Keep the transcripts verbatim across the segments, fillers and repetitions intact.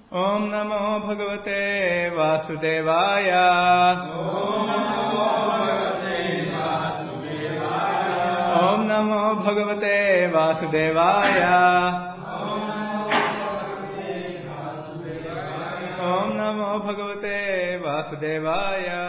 Om Namo Bhagavate Vasudevaya. Om Namo Bhagavate Vasudevaya. Om Namo Bhagavate Vasudevaya.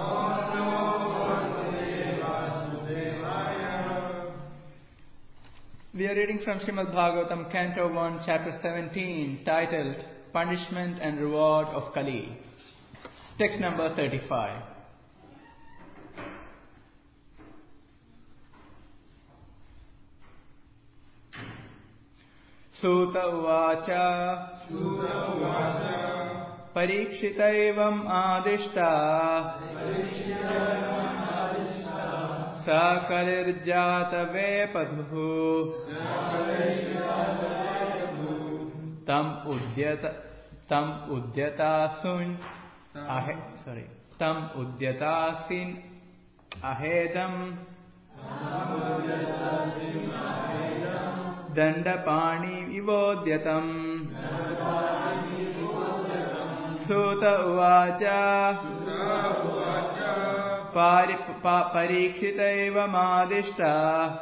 We are reading from Srimad Bhagavatam, Canto one, Chapter seventeen, titled Punishment and Reward of Kali. Text number thirty-five. Sutta Uvacha. Parikshitaivam adishta. Sakarirjata vepadhu. Tam udyata tam udyatasun ahe sorry tam udyatasin ahedam dandapani ivodyatam. Sutta uvacha. Parikshitaiva madishta.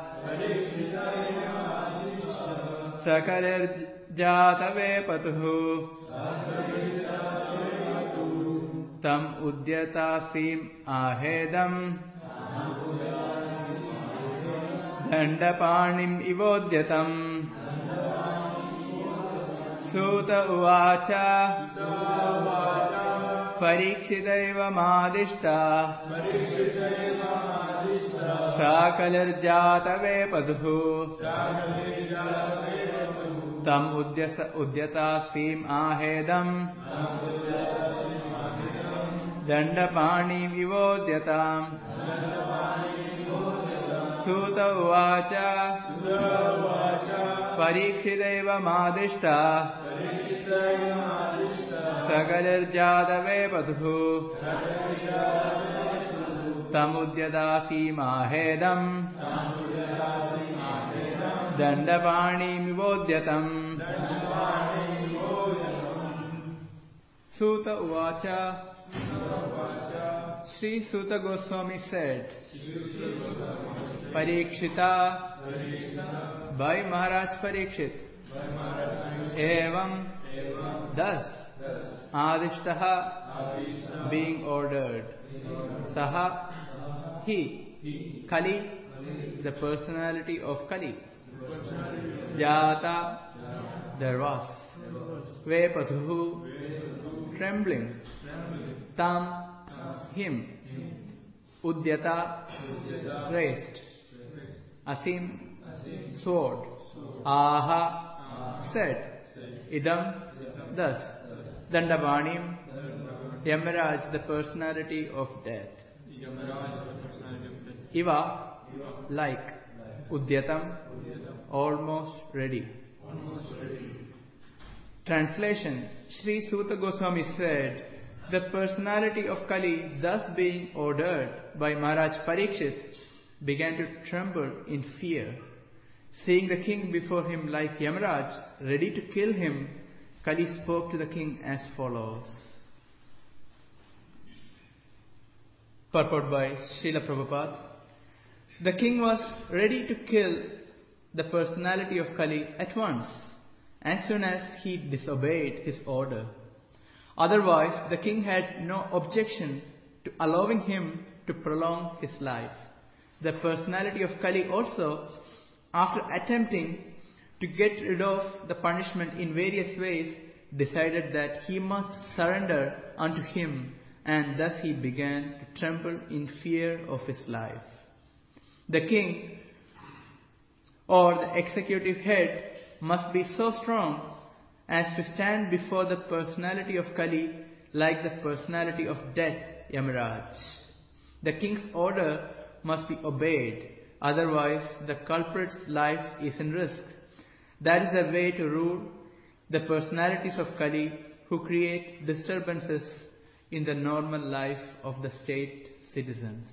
Sakarirjata vepatuhu. Tam udyatasim ahedam dandapanim ivodyatam. Sutta uvacha. Parikshitaiva madishta. Sakalirjata vepadhu. Tam udyatasim ahedam dandapani vivodyatam. Sutta uvacha. Parikshitaiva madishta. Sakalirjata vepadhu. Tam udyatasim ahedam dandapani vivodyatam. Sutta uvacha. Sri Sutta Goswami said, Parikshita, by Maharaj Parikshit, evam, thus, adishtaha, being ordered, saha, he, Kali, the personality of Kali, jata, there was, vepadhu, trembling, tam, him, udyata, raised, asim, sword, aha, said, idam, thus, dandabanim, Yamaraj, the personality of death, iva, like, udyatam, almost ready. Translation. Sri Sutta Goswami said, the personality of Kali, thus being ordered by Maharaj Parikshit, began to tremble in fear. Seeing the king before him like Yamaraj, ready to kill him, Kali spoke to the king as follows. Purport by Srila Prabhupada. The king was ready to kill the personality of Kali at once, as soon as he disobeyed his order. Otherwise, the king had no objection to allowing him to prolong his life. The personality of Kali also, after attempting to get rid of the punishment in various ways, decided that he must surrender unto him, and thus he began to tremble in fear of his life. The king, or the executive head, must be so strong as to stand before the personality of Kali like the personality of death, Yamaraj. The king's order must be obeyed, otherwise the culprit's life is in risk. That is the way to rule the personalities of Kali who create disturbances in the normal life of the state citizens.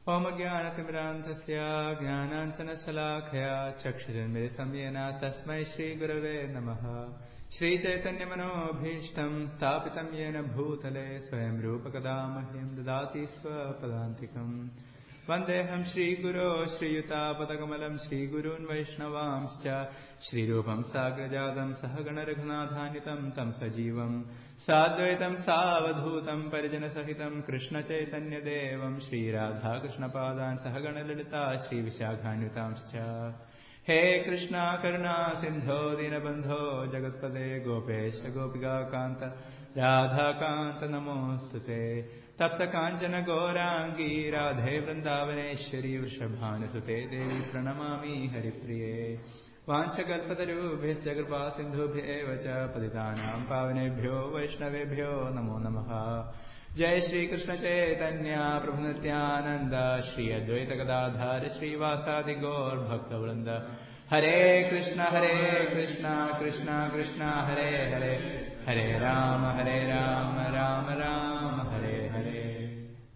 Om Jnanatimirandhasya Jnananjana Shalakaya Chakshurunmilitam Yena Tasmai Shri Gurave Namaha Shri Chaitanya Manobhishtam Sthapitam Yena Bhutale Swayam Rupa Kadamahyam Dadati Swapadantikam Vandeham Shri Guru Shri Yuta Padakamalam Shri Gurun Vaishnavamscha Shri Rupam Sagrajadam Sahagana Raghunathanyitam Tam Sajivam Sadvaitam Savadhutam Parijana Sahitam Krishna Chaitanya Devam Shri Radha Krishna Padan Sahagana Lalita Shri Vishakhanyitamscha He Krishna Karuna Sindho Dinabandho Jagatpade Gopesha Gopika Kanta Radha Kanta Namostute Tapta Kanchana Gaurangi Radhe Vrindavaneshwari Vrishabhanasute Devi Pranamami Haripriye Vanchakalpatarubhesya Kripa Sindhubhye Vacha Patitanam Pavanebhyo Vaishnavebhyo Namo Namaha Jai Shri Krishna Chaitanya Prabhu Nityananda Shri Advaita Gadadhara Shri Vasadi Gaur Bhakta Vrinda Hare Krishna Hare Krishna Krishna Krishna Hare Hare Hare Rama Hare Rama Rama Rama Hare Hare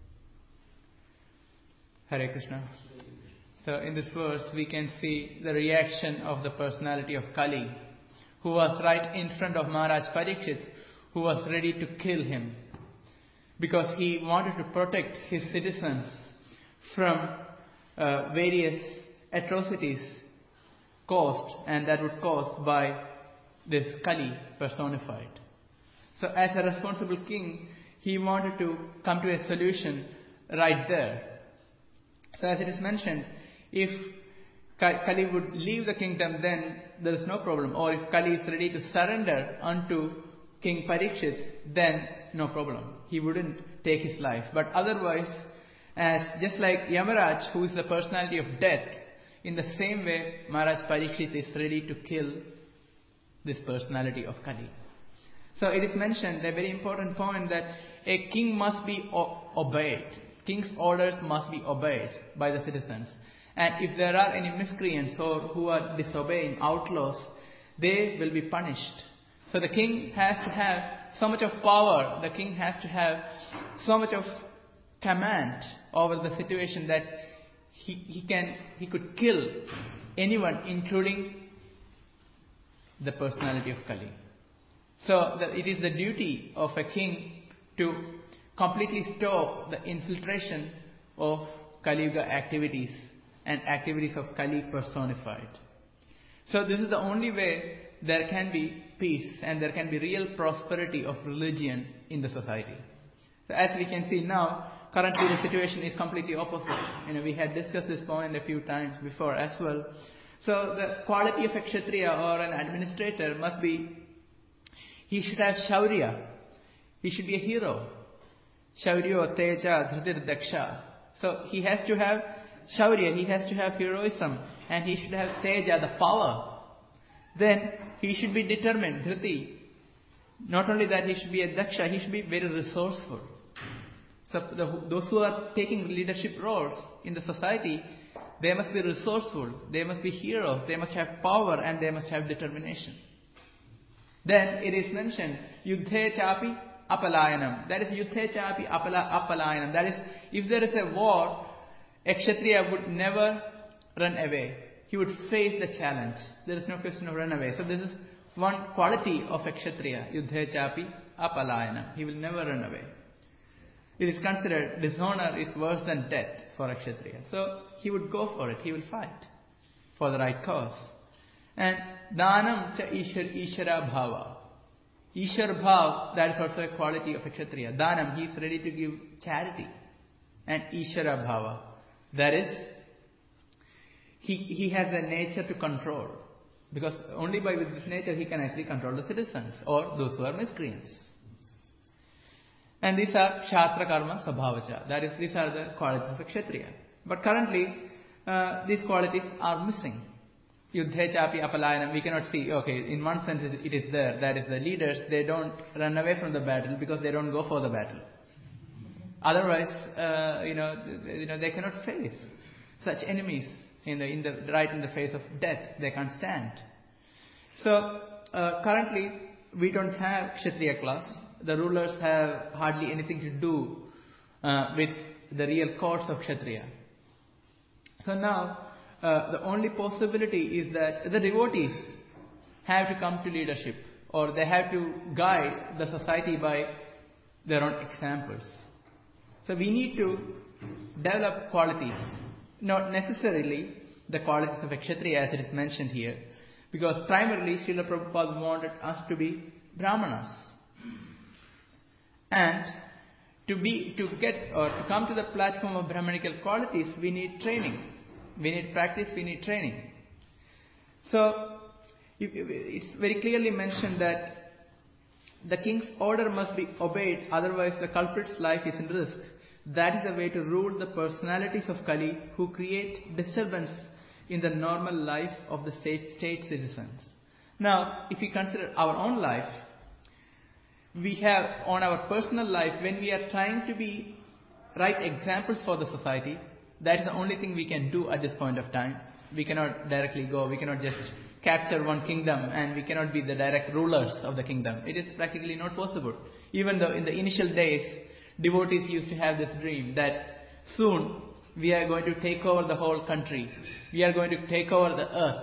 Hare Krishna. So in this verse we can see the reaction of the personality of Kali, who was right in front of Maharaj Parikshit, who was ready to kill him because he wanted to protect his citizens from uh, various atrocities caused, and that would caused by this Kali personified. So as a responsible king, he wanted to come to a solution right there. So as it is mentioned, if Kali would leave the kingdom, then there is no problem. Or if Kali is ready to surrender unto King Parikshit, then no problem. He wouldn't take his life. But otherwise, as just like Yamaraj, who is the personality of death, in the same way, Maharaj Parikshit is ready to kill this personality of Kali. So it is mentioned, a very important point, that a king must be o- obeyed. King's orders must be obeyed by the citizens. And if there are any miscreants or who are disobeying, outlaws, they will be punished. So the king has to have so much of power, the king has to have so much of command over the situation that he, he can he could kill anyone, including the personality of Kali. So the, it is the duty of a king to completely stop the infiltration of Kali Yuga activities and activities of Kali personified. So this is the only way there can be peace and there can be real prosperity of religion in the society. So as we can see now, currently the situation is completely opposite. You know, we had discussed this point a few times before as well. So the quality of a Kshatriya or an administrator must be, he should have Shaurya. He should be a hero. Shauryo Teja Dhritir Daksha. So he has to have Shaurya, he has to have heroism, and he should have Teja, the power. Then he should be determined, Dhriti. Not only that, he should be a Daksha, he should be very resourceful. So the, those who are taking leadership roles in the society, they must be resourceful, they must be heroes, they must have power, and they must have determination. Then it is mentioned, Yuddhe Chapi Apalayanam. That is Yuddhe Chapi apala, Apalayanam. That is, if there is a war, a Kshatriya would never run away. He would face the challenge. There is no question of run away. So this is one quality of a Kshatriya. Yuddhe Chapi Apalayanam. He will never run away. It is considered dishonor is worse than death for a Kshatriya. So he would go for it. He will fight for the right cause. And Dhanam cha Ishar Ishara Bhava. Ishar Bhav, that is also a quality of a Kshatriya. Dhanam, he is ready to give charity. And Ishara Bhava, that is, he, he has a nature to control. Because only by with this nature he can actually control the citizens or those who are miscreants. And these are Kshatra Karma Sabhavacha. That is, these are the qualities of a Kshatriya. But currently, uh, these qualities are missing. Yuddhe Chapi Apalayanam, we cannot see, okay, in one sense it is there. That is, the leaders, they don't run away from the battle because they don't go for the battle. Otherwise, uh, you know, they, you know, they cannot face such enemies in the, in the, right in the face of death. They can't stand. So, uh, currently, we don't have Kshatriya class. The rulers have hardly anything to do uh, with the real courts of Kshatriya. So now, uh, the only possibility is that the devotees have to come to leadership, or they have to guide the society by their own examples. So we need to develop qualities, not necessarily the qualities of a Kshatriya as it is mentioned here, because primarily Srila Prabhupada wanted us to be Brahmanas. And to be, to get or to come to the platform of Brahmanical qualities, we need training. We need practice, we need training. So, it's very clearly mentioned that the king's order must be obeyed, otherwise the culprit's life is in risk. That is the way to rule the personalities of Kali who create disturbance in the normal life of the state, state citizens. Now, if we consider our own life, we have on our personal life, when we are trying to be right examples for the society, that is the only thing we can do at this point of time. We cannot directly go, we cannot just capture one kingdom and we cannot be the direct rulers of the kingdom. It is practically not possible. Even though in the initial days, devotees used to have this dream that soon we are going to take over the whole country. We are going to take over the earth.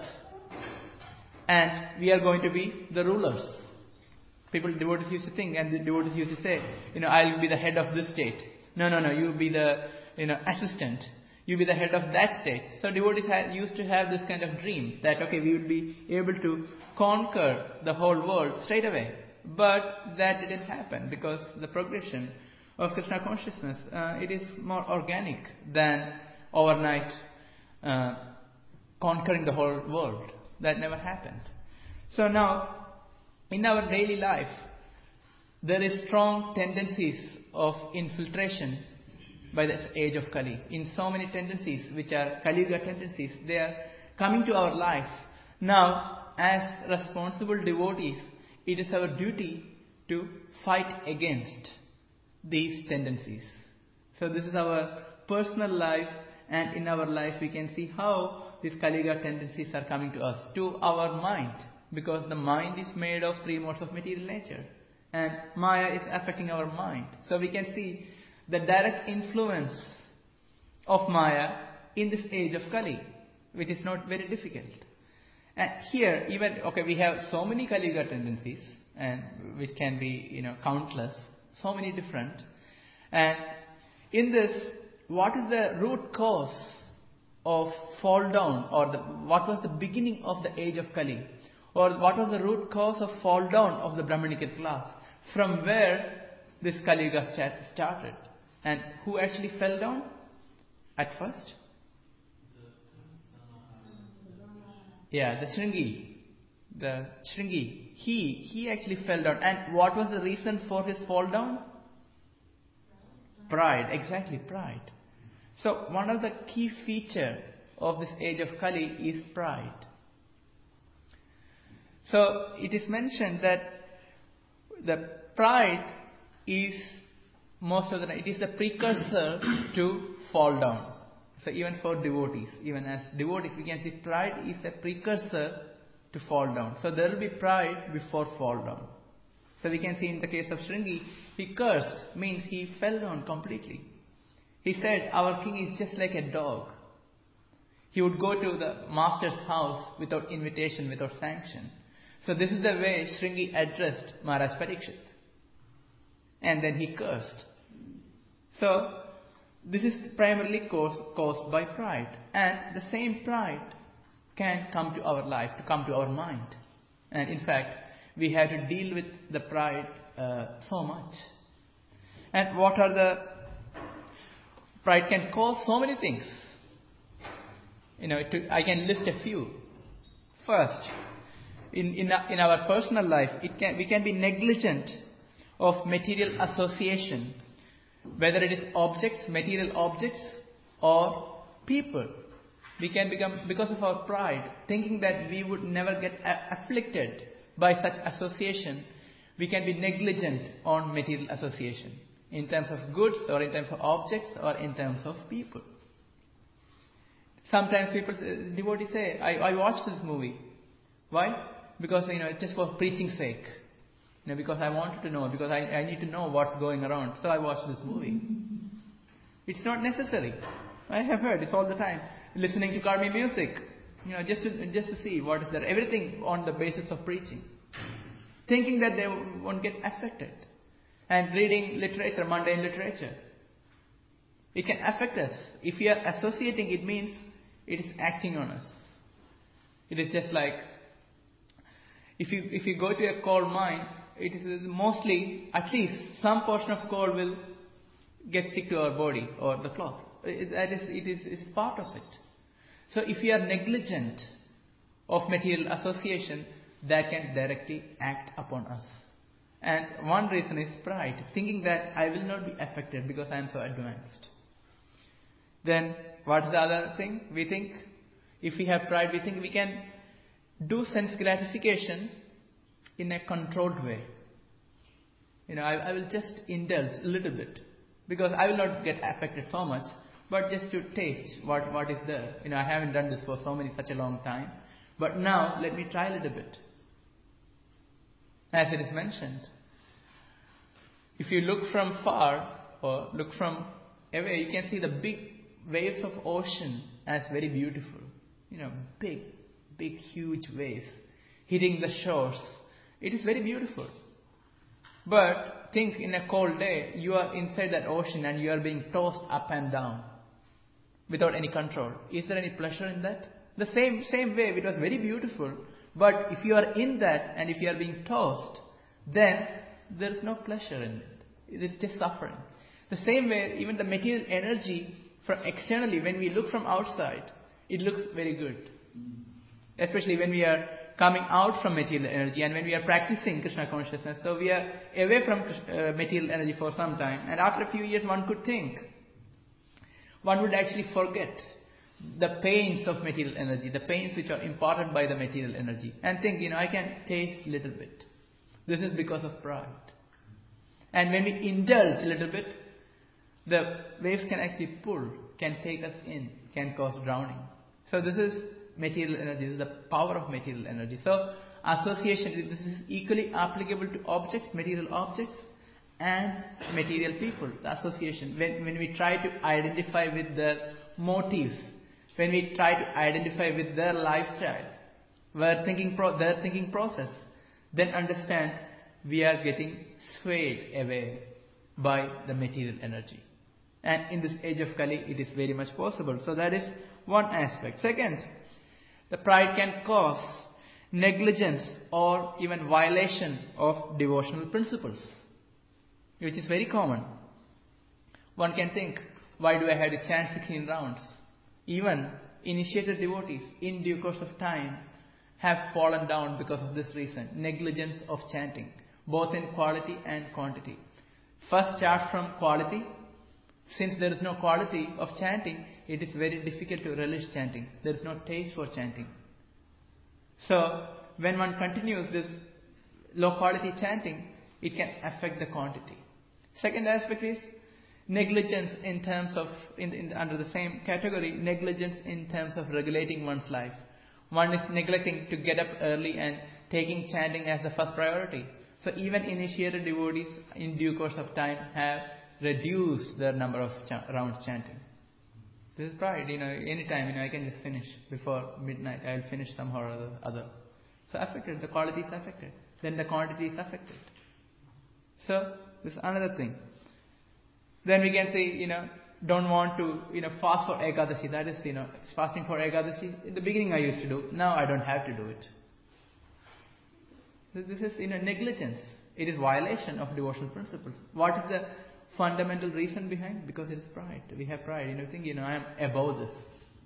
And we are going to be the rulers. People, devotees used to think, and the devotees used to say, you know, I'll be the head of this state. No, no, no, you be the, you know, assistant. You be the head of that state. So devotees had, used to have this kind of dream that, okay, we would be able to conquer the whole world straight away. But that didn't happen because the progression of Krishna consciousness, uh, it is more organic than overnight uh, conquering the whole world. That never happened. So now, in our daily life, there is strong tendencies of infiltration by the age of Kali. In so many tendencies, which are Kali Yuga tendencies, they are coming to our life. Now, as responsible devotees, it is our duty to fight against these tendencies. So this is our personal life, and in our life we can see how these Kali Yuga tendencies are coming to us, to our mind, because the mind is made of three modes of material nature, and Maya is affecting our mind. So we can see the direct influence of Maya in this age of Kali, which is not very difficult. And here, even, okay, we have so many Kali Yuga tendencies, and which can be, you know, countless, so many different. And in this, what is the root cause of fall down, or the, what was the beginning of the age of Kali? Or what was the root cause of fall down of the Brahmanical class? From where this Kali Yuga started? And who actually fell down at first? Yeah, the Shringi. The Shringi. He, he actually fell down. And what was the reason for his fall down? Pride. Exactly, pride. So one of the key features of this age of Kali is pride. So it is mentioned that the pride is most of the time, it is the precursor to fall down. So even for devotees, even as devotees, we can see pride is a precursor to fall down. So there will be pride before fall down. So we can see in the case of Shringi, he cursed, means he fell down completely. He said, our king is just like a dog. He would go to the master's house without invitation, without sanction. So this is the way Shringi addressed Maharaj Parikshit. And then he cursed. So this is primarily caused, caused by pride. And the same pride can come to our life, to come to our mind. And in fact, we have to deal with the pride uh, so much. And what are the... Pride can cause so many things. You know, to, I can list a few. First, in, in, in our personal life, it can, we can be negligent of material association, whether it is objects, material objects, or people. We can become, because of our pride, thinking that we would never get a- afflicted by such association, we can be negligent on material association, in terms of goods, or in terms of objects, or in terms of people. Sometimes people, say, devotees say, I, I watched this movie. Why? Because, you know, just for preaching sake. You know, because I wanted to know, because I, I need to know what's going around. So I watched this movie. It's not necessary. I have heard it all the time. listening to Karmi music, you know, just to, just to see what is there. Everything on the basis of preaching. Thinking that they won't get affected. And reading literature, mundane literature. It can affect us. If we are associating, it means it is acting on us. It is just like, if you if you go to a coal mine, it is mostly, at least some portion of coal will get stick to our body or the cloth. It, that is, it is, it is part of it. So if we are negligent of material association, that can directly act upon us. And one reason is pride, thinking that I will not be affected because I am so advanced. Then what is the other thing? We think, if we have pride, we think we can do sense gratification in a controlled way. You know, I, I will just indulge a little bit because I will not get affected so much, but just to taste what, what is there. You know, I haven't done this for so many, such a long time, but now let me try a little bit. As it is mentioned, if you look from far or look from away, you can see the big waves of ocean as very beautiful. You know, big, big, huge waves hitting the shores. It is very beautiful. But think, in a cold day, you are inside that ocean and you are being tossed up and down without any control. Is there any pleasure in that? The same same wave, it was very beautiful. But if you are in that and if you are being tossed, then there is no pleasure in it. It is just suffering. The same way, even the material energy from externally, when we look from outside, it looks very good. Especially when we are coming out from material energy and when we are practicing Krishna consciousness. So we are away from uh, material energy for some time. And after a few years, one could think, one would actually forget the pains of material energy, the pains which are imparted by the material energy, and think, you know, I can taste a little bit. This is because of pride. And when we indulge a little bit, the waves can actually pull, can take us in, can cause drowning. So this is material energy, this is the power of material energy. So association, this is equally applicable to objects, material objects, and material people, the association. When, when we try to identify with their motives, when we try to identify with their lifestyle, their thinking, pro- their thinking process, then understand we are getting swayed away by the material energy. And in this age of Kali, it is very much possible. So that is one aspect. Second, the pride can cause negligence or even violation of devotional principles, which is very common. One can think, why do I have to chant sixteen rounds? Even initiated devotees, in due course of time, have fallen down because of this reason. Negligence of chanting, both in quality and quantity. First start from quality. Since there is no quality of chanting, it is very difficult to relish chanting. There is no taste for chanting. So, when one continues this low quality chanting, it can affect the quantity. Second aspect is negligence in terms of, in, in, under the same category, negligence in terms of regulating one's life. One is neglecting to get up early and taking chanting as the first priority. So even initiated devotees in due course of time have reduced their number of ch- rounds chanting. This is pride, you know, anytime, you know, I can just finish before midnight, I will finish somehow or other. other. So affected, the quality is affected. Then the quantity is affected. So, this is another thing. Then we can say, you know, don't want to, you know, fast for Ekadashi. That is, you know, fasting for Ekadashi. In the beginning I used to do. Now I don't have to do it. This is, you know, negligence. It is violation of devotional principles. What is the fundamental reason behind? Because it is pride. We have pride. You know, think, you know, I am above this.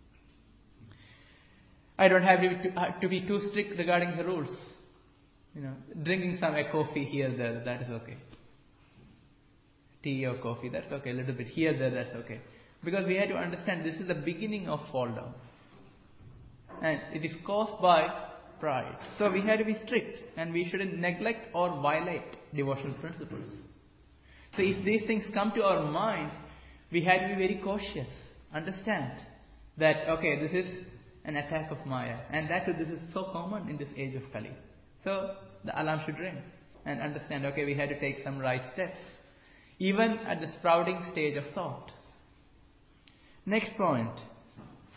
I don't have to be, too, uh, to be too strict regarding the rules. You know, drinking some a coffee here, there, that is okay. Tea or coffee, that's okay. A little bit here, there, that's okay. Because we have to understand this is the beginning of fall down. And it is caused by pride. So we have to be strict and we shouldn't neglect or violate devotional principles. So if these things come to our mind, we have to be very cautious. Understand that, okay, this is an attack of Maya. And that this is so common in this age of Kali. So the alarm should ring and understand, okay, we had to take some right steps. Even at the sprouting stage of thought. Next point.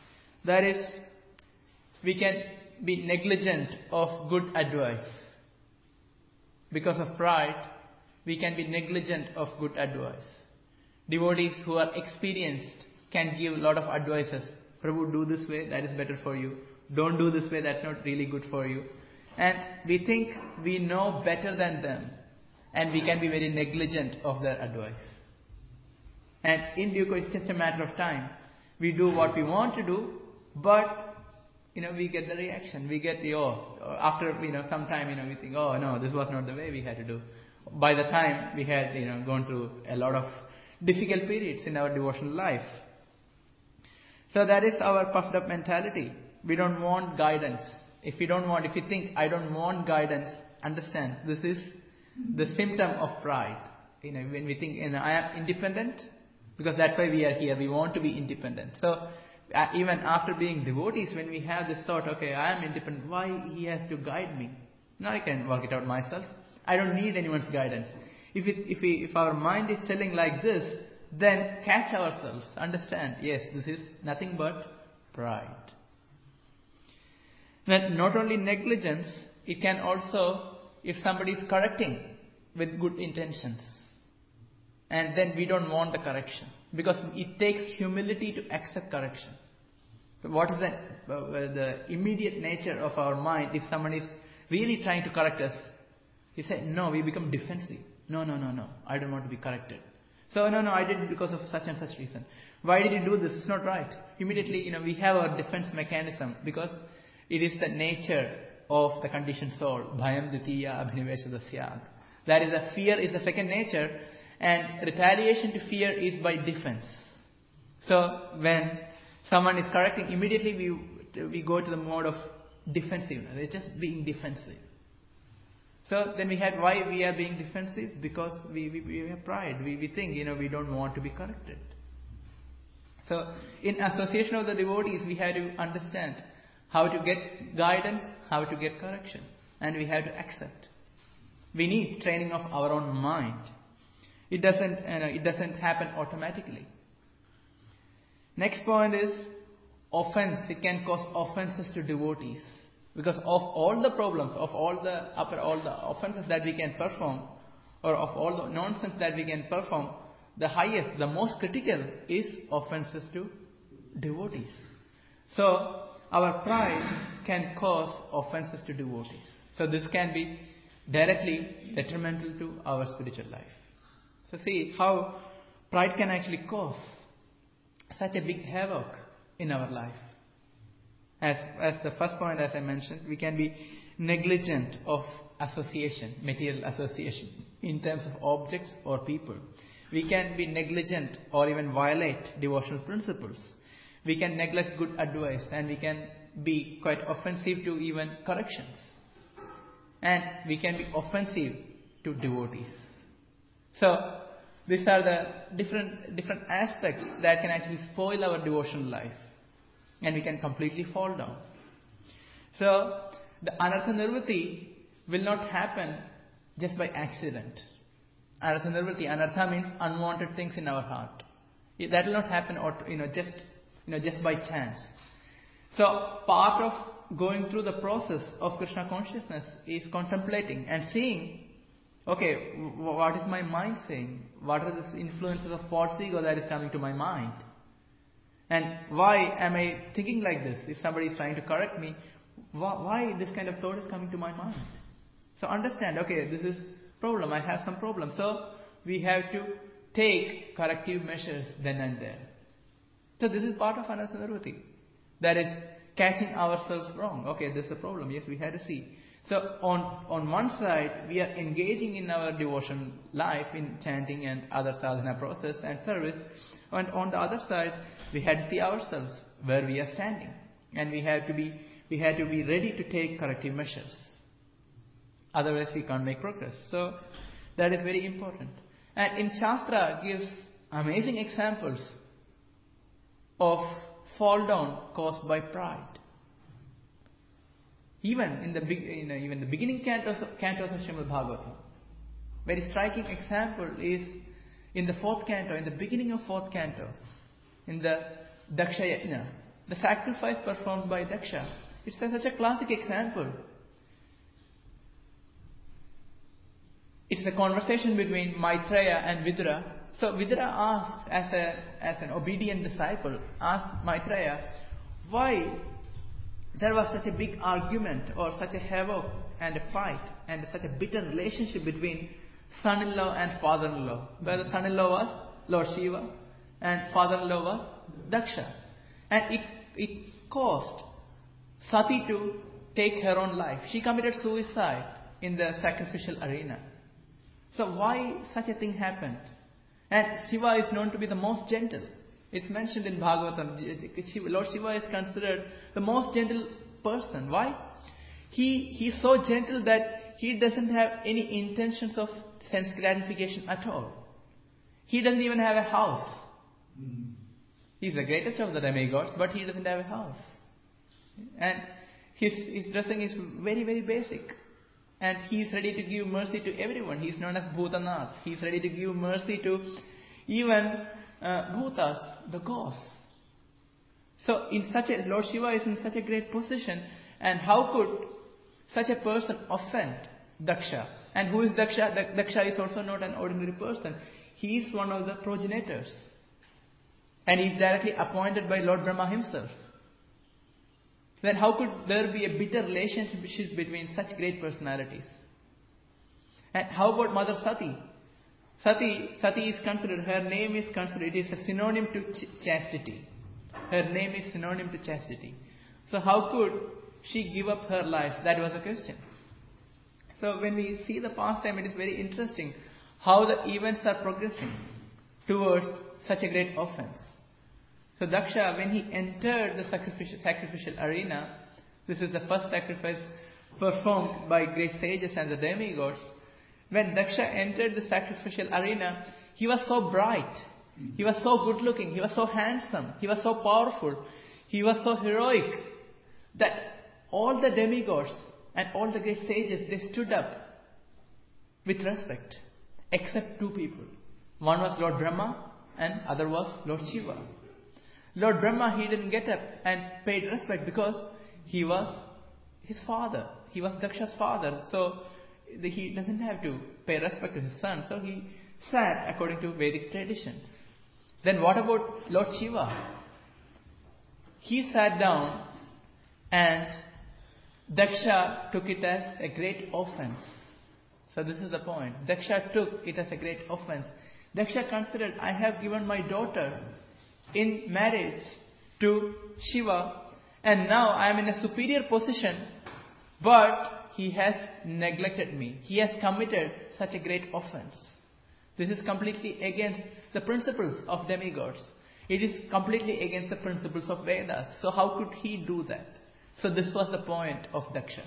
That is, we can be negligent of good advice. Because of pride, we can be negligent of good advice. Devotees who are experienced can give a lot of advices. Prabhu, do this way, that is better for you. Don't do this way, that's not really good for you. And we think we know better than them. And we can be very negligent of their advice. And in due course, it's just a matter of time. We do what we want to do, but, you know, we get the reaction. We get the, oh, after, you know, some time, you know, we think, oh, no, this was not the way we had to do. By the time we had, you know, gone through a lot of difficult periods in our devotional life. So that is our puffed up mentality. We don't want guidance. If we don't want, if you think, I don't want guidance, understand, this is the symptom of pride. You know, when we think, you know, I am independent, because that's why we are here. We want to be independent. So uh, even after being devotees, when we have this thought, okay, I am independent, why he has to guide me? Now I can work it out myself. I don't need anyone's guidance. If it, if we, if our mind is telling like this, then catch ourselves. Understand, yes, this is nothing but pride. Then not only negligence, it can also, if somebody is correcting with good intentions, and then we don't want the correction, because it takes humility to accept correction. So what is the, uh, the immediate nature of our mind if someone is really trying to correct us? He said, no, we become defensive. No, no, no, no, I don't want to be corrected. So, no, no, I did it because of such and such reason. Why did you do this? It's not right. Immediately, you know, we have our defense mechanism because it is the nature of the conditioned soul. Bhayam dittiya abhinivesadasyad. That is, a fear is the second nature, and retaliation to fear is by defense. So, when someone is correcting, immediately we we go to the mode of defensiveness. It's just being defensive. So then we had why we are being defensive? Because we, we, we have pride. We, we think, you know, we don't want to be corrected. So in association of the devotees, we had to understand how to get guidance, how to get correction. And we have to accept. We need training of our own mind. It doesn't, you know, it doesn't happen automatically. Next point is offense. It can cause offenses to devotees. Because of all the problems, of all the upper, all the offenses that we can perform, or of all the nonsense that we can perform, the highest, the most critical is offenses to devotees. So, our pride can cause offenses to devotees. So, this can be directly detrimental to our spiritual life. So, see how pride can actually cause such a big havoc in our life. As, as the first point, as I mentioned, we can be negligent of association, material association, in terms of objects or people. We can be negligent or even violate devotional principles. We can neglect good advice, and we can be quite offensive to even corrections. And we can be offensive to devotees. So, these are the different, different aspects that can actually spoil our devotional life. And we can completely fall down. So, the anartha nirvati will not happen just by accident. Anartha nirvati, anartha means unwanted things in our heart. That will not happen, you know, just, you know, just by chance. So, part of going through the process of Krishna consciousness is contemplating and seeing, okay, what is my mind saying? What are the influences of false ego that is coming to my mind? And why am I thinking like this? If somebody is trying to correct me, why, why this kind of thought is coming to my mind? So understand, okay, this is problem. I have some problem. So we have to take corrective measures then and there. So this is part of anartha nirvati. That is catching ourselves wrong. Okay, this is a problem. Yes, we had to see. So on, on one side, we are engaging in our devotion life in chanting and other sadhana process and service. And on the other side, we had to see ourselves where we are standing. And we have to be, we had to be ready to take corrective measures. Otherwise, we can't make progress. So that is very important. And in Shastra gives amazing examples of fall down caused by pride. Even in the big, you know, even the beginning cantos, cantos of Srimad Bhagavatam, very striking example is in the fourth canto, in the beginning of fourth canto, in the Daksha Yajna, the sacrifice performed by Daksha. It's such a classic example. It's a conversation between Maitreya and Vidura. So Vidura asks, as a as an obedient disciple, asks Maitreya why there was such a big argument or such a havoc and a fight and such a bitter relationship between son-in-law and father-in-law, where the son-in-law was Lord Shiva and father-in-law was Daksha. And it, it caused Sati to take her own life. She committed suicide in the sacrificial arena. So why such a thing happened? And Shiva is known to be the most gentle. It's mentioned in Bhagavatam. Lord Shiva is considered the most gentle person. Why? He, he is so gentle that he doesn't have any intentions of sense gratification at all. He doesn't even have a house. He's the greatest of the demigods, but he doesn't have a house. And his, his dressing is very, very basic. And he is ready to give mercy to everyone. He is known as Bhutanath. He is ready to give mercy to even uh, Bhutas, the gods. So in such a, Lord Shiva is in such a great position. And how could such a person offend Daksha? And who is Daksha? Daksha is also not an ordinary person. He is one of the progenitors. And he is directly appointed by Lord Brahma himself. Then how could there be a bitter relationship between such great personalities? And how about Mother Sati? Sati, Sati is considered, her name is considered, it is a synonym to ch- chastity. Her name is synonym to chastity. So how could she give up her life? That was a question. So when we see the pastime, it is very interesting how the events are progressing towards such a great offense. So Daksha, when he entered the sacrificial, sacrificial arena, this is the first sacrifice performed by great sages and the demigods. When Daksha entered the sacrificial arena, he was so bright, he was so good looking, he was so handsome, he was so powerful, he was so heroic, that all the demigods and all the great sages, they stood up with respect, except two people. One was Lord Brahma and other was Lord Shiva. Lord Brahma, he didn't get up and paid respect because he was his father. He was Daksha's father. So he doesn't have to pay respect to his son. So he sat according to Vedic traditions. Then what about Lord Shiva? He sat down and Daksha took it as a great offense. So this is the point. Daksha took it as a great offense. Daksha considered, I have given my daughter in marriage to Shiva, and now I am in a superior position, but he has neglected me. He has committed such a great offense. This is completely against the principles of demigods. It is completely against the principles of Vedas. So how could he do that? So this was the point of Daksha.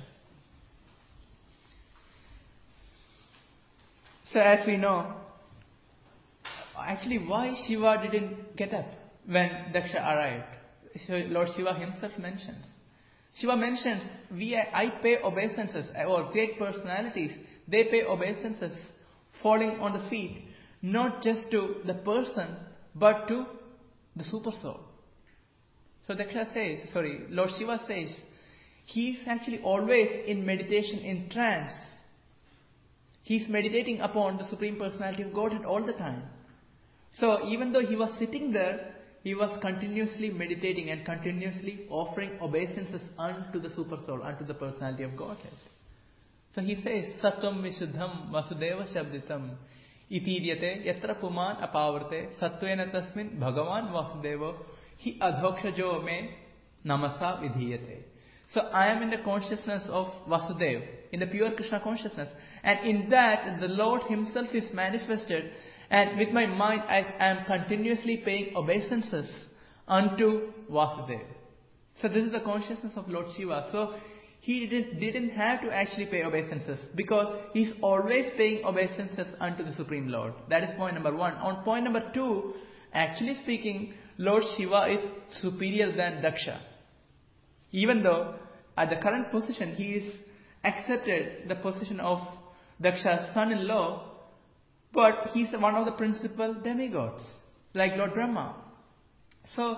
So as we know, actually why Shiva didn't get up when Daksha arrived? So Lord Shiva himself mentions. Shiva mentions, we, I pay obeisances, or great personalities, they pay obeisances falling on the feet, not just to the person, but to the super soul. So Daksha says, sorry, Lord Shiva says, he is actually always in meditation, in trance. He is meditating upon the Supreme Personality of Godhead all the time. So even though he was sitting there, he was continuously meditating and continuously offering obeisances unto the super soul, unto the personality of Godhead. So he says, Sattvam Vishuddham Vasudeva Shabditam Itiryate Yatra Puman Apavarte Sattvena Tasmin Bhagavan Vasudeva Hi Adhokshajo Me Namasa Vidhiyate. So I am in the consciousness of Vasudeva, in the pure Krishna consciousness. And in that, the Lord himself is manifested. And with my mind, I am continuously paying obeisances unto Vasudeva. So this is the consciousness of Lord Shiva. So he didn't, didn't have to actually pay obeisances, because he's always paying obeisances unto the Supreme Lord. That is point number one. On point number two, actually speaking, Lord Shiva is superior than Daksha. Even though at the current position he is accepted the position of Daksha's son-in-law, but he is one of the principal demigods, like Lord Brahma. So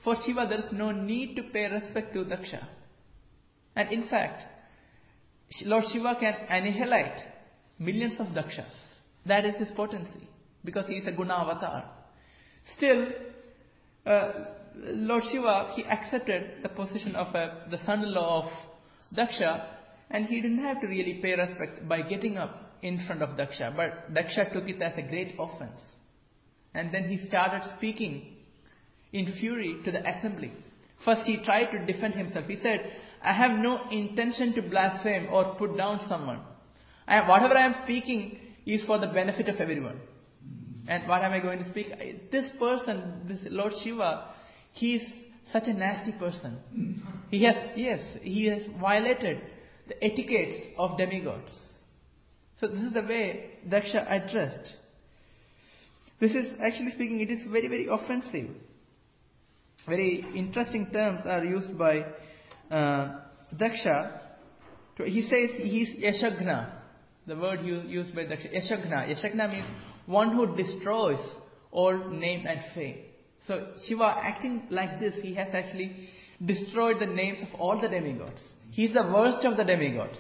for Shiva there is no need to pay respect to Daksha. And in fact, Lord Shiva can annihilate millions of Dakshas. That is his potency, because he is a Guna avatar. Still, uh, Lord Shiva, he accepted the position of a, the son-in-law of Daksha, and he didn't have to really pay respect by getting up in front of Daksha. But Daksha took it as a great offense. And then he started speaking in fury to the assembly. First he tried to defend himself. He said, I have no intention to blaspheme or put down someone. I, whatever I am speaking is for the benefit of everyone. And what am I going to speak? This person, this Lord Shiva, he is such a nasty person. He has, yes, he has violated the etiquettes of demigods. So this is the way Daksha addressed. This is, actually speaking, it is very, very offensive. Very interesting terms are used by uh, Daksha. He says he is Yashagna. The word used by Daksha. Yashagna. Yashagna means one who destroys all name and fame. So Shiva, acting like this, he has actually destroyed the names of all the demigods. He is the worst of the demigods.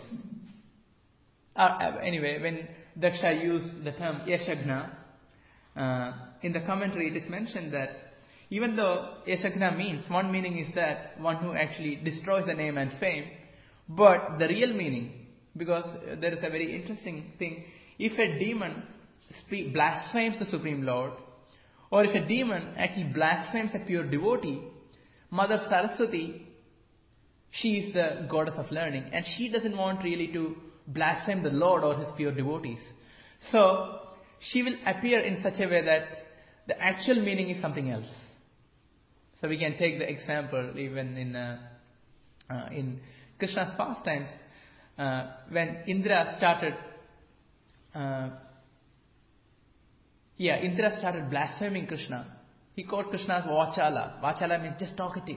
Uh, anyway, when Daksha used the term Yashagna, uh, in the commentary it is mentioned that even though Yashagna means, one meaning is that one who actually destroys the name and fame, but the real meaning, because there is a very interesting thing, if a demon speak, blasphemes the Supreme Lord, or if a demon actually blasphemes a pure devotee, Mother Saraswati, she is the goddess of learning, and she doesn't want really to blaspheme the Lord or his pure devotees. So she will appear in such a way that the actual meaning is something else. So we can take the example even in uh, uh, in Krishna's pastimes, uh, when Indra started, uh, yeah, Indra started blaspheming Krishna. He called Krishna Vachala. Vachala means just talkative.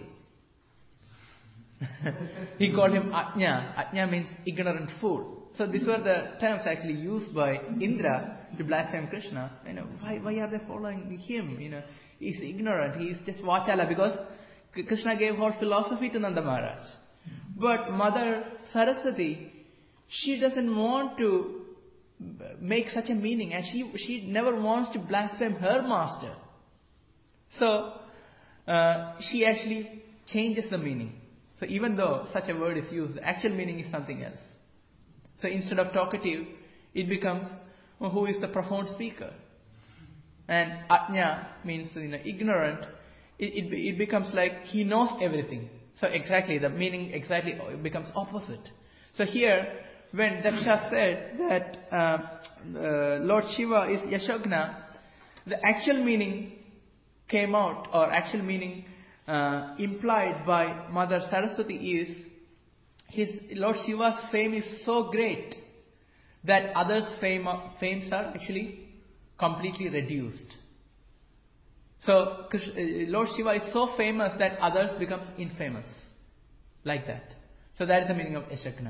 He called him Ajna. Ajna means ignorant fool. So these were the terms actually used by Indra to blaspheme Krishna. You know, why why are they following him? You know, he's ignorant. He's just Vachala, because Krishna gave whole philosophy to Nanda Maharaj. But Mother Saraswati, she doesn't want to make such a meaning, and she she never wants to blaspheme her master. So uh, she actually changes the meaning. So even though such a word is used, the actual meaning is something else. So instead of talkative, it becomes, well, who is the profound speaker? And Ajna means, you know, ignorant. It, it, it becomes like he knows everything. So exactly, the meaning exactly becomes opposite. So here, when Daksha said that uh, uh, Lord Shiva is Yashagna, the actual meaning came out, or actual meaning uh, implied by Mother Saraswati is, his Lord Shiva's fame is so great that others' fame, fames are actually completely reduced. So Lord Shiva is so famous that others becomes infamous, like that. So that is the meaning of Yashagna.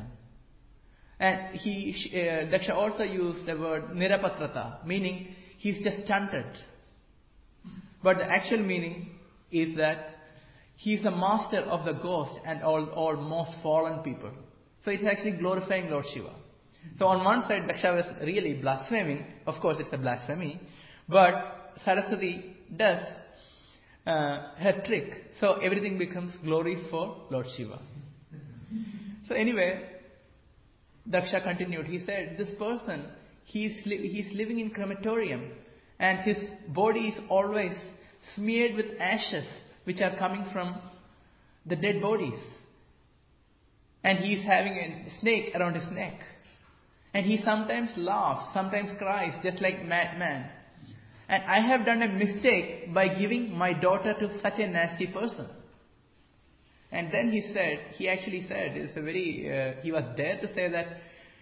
And he, uh, Daksha also used the word Nirapatrata, meaning he's just stunted. But the actual meaning is that he is the master of the ghost and all, all most fallen people. So it's actually glorifying Lord Shiva. So on one side, Daksha was really blaspheming. Of course, it's a blasphemy. But Saraswati does uh, her trick. So everything becomes glories for Lord Shiva. So anyway, Daksha continued. He said, this person, he is, li- he is living in crematorium, and his body is always smeared with ashes which are coming from the dead bodies. And he is having a snake around his neck. And he sometimes laughs, sometimes cries, just like madman. And I have done a mistake by giving my daughter to such a nasty person. And then he said, he actually said, it's a very, uh, he was there to say that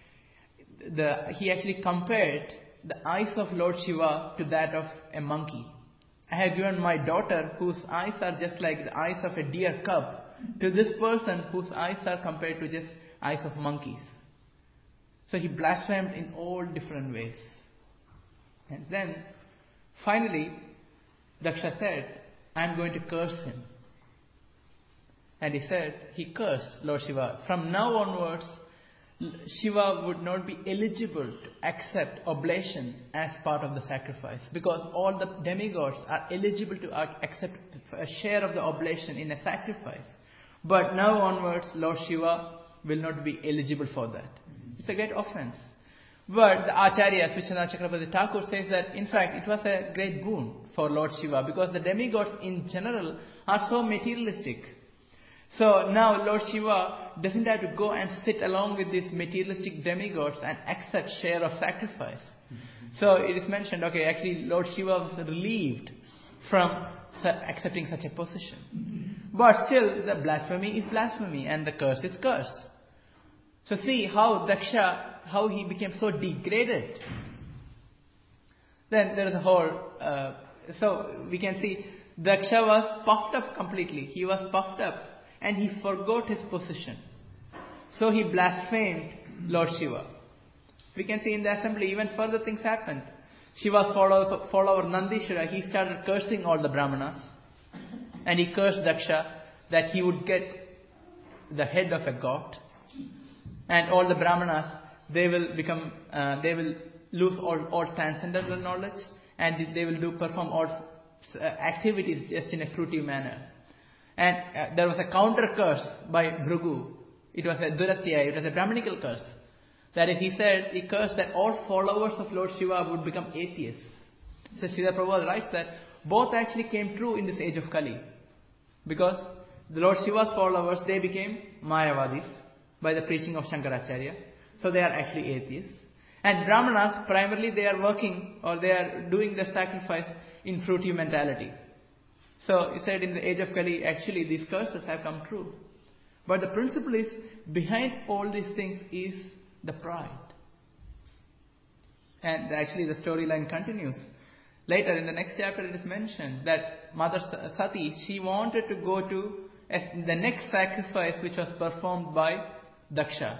the he actually compared the eyes of Lord Shiva to that of a monkey. I have given my daughter, whose eyes are just like the eyes of a deer cub, to this person whose eyes are compared to just eyes of monkeys. So he blasphemed in all different ways. And then, finally, Daksha said, I am going to curse him. And he said, he cursed Lord Shiva. From now onwards, Shiva would not be eligible to accept oblation as part of the sacrifice, because all the demigods are eligible to accept a share of the oblation in a sacrifice. But now onwards, Lord Shiva will not be eligible for that. It's a great offense. But the Acharyas, Vishwanath Chakravarti Thakur says that in fact it was a great boon for Lord Shiva, because the demigods in general are so materialistic. So now Lord Shiva doesn't have to go and sit along with these materialistic demigods and accept share of sacrifice. Mm-hmm. So it is mentioned, okay, actually Lord Shiva was relieved from accepting such a position. Mm-hmm. But still the blasphemy is blasphemy and the curse is curse. So see how Daksha, how he became so degraded. Then there is a whole, uh, so we can see Daksha was puffed up completely. He was puffed up. And he forgot his position. So he blasphemed Lord Shiva. We can see in the assembly even further things happened. Shiva's follower, follower Nandishwara, he started cursing all the Brahmanas. And he cursed Daksha that he would get the head of a god. And all the Brahmanas, they will become, uh, they will lose all, all transcendental knowledge. And they will do perform all uh, activities just in a fruitive manner. And uh, there was a counter curse by Bhrigu. It was a Duratya, it was a Brahmanical curse. That is, he said, he cursed that all followers of Lord Shiva would become atheists. So Srila Prabhupada writes that both actually came true in this age of Kali. Because the Lord Shiva's followers, they became Mayavadis by the preaching of Shankaracharya. So they are actually atheists. And Brahmanas, primarily they are working or they are doing their sacrifice in fruitive mentality. So he said in the age of Kali, actually these curses have come true. But the principle is, behind all these things is the pride. And actually the storyline continues. Later in the next chapter it is mentioned that Mother Sati, she wanted to go to the next sacrifice which was performed by Daksha.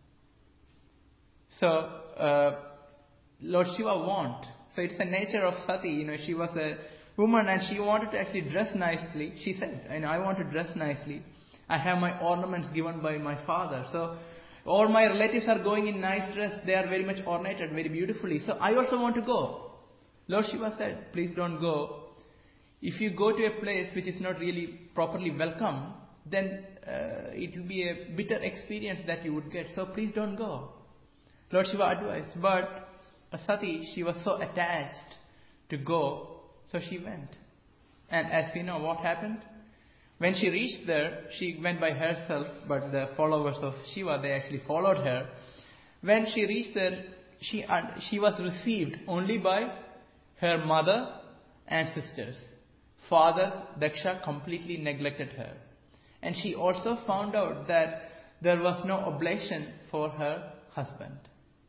So uh, Lord Shiva want. So it's the nature of Sati, you know, she was a woman and she wanted to actually dress nicely. She said, you know, I want to dress nicely. I have my ornaments given by my father. So all my relatives are going in nice dress. They are very much ornated, very beautifully. So I also want to go. Lord Shiva said, please don't go. If you go to a place which is not really properly welcome, then uh, it will be a bitter experience that you would get. So please don't go. Lord Shiva advised. But Sati, she was so attached to go. So she went. And as we know, what happened? When she reached there, she went by herself, but the followers of Shiva, they actually followed her. When she reached there, she, she was received only by her mother and sisters. Father, Daksha, completely neglected her. And she also found out that there was no oblation for her husband.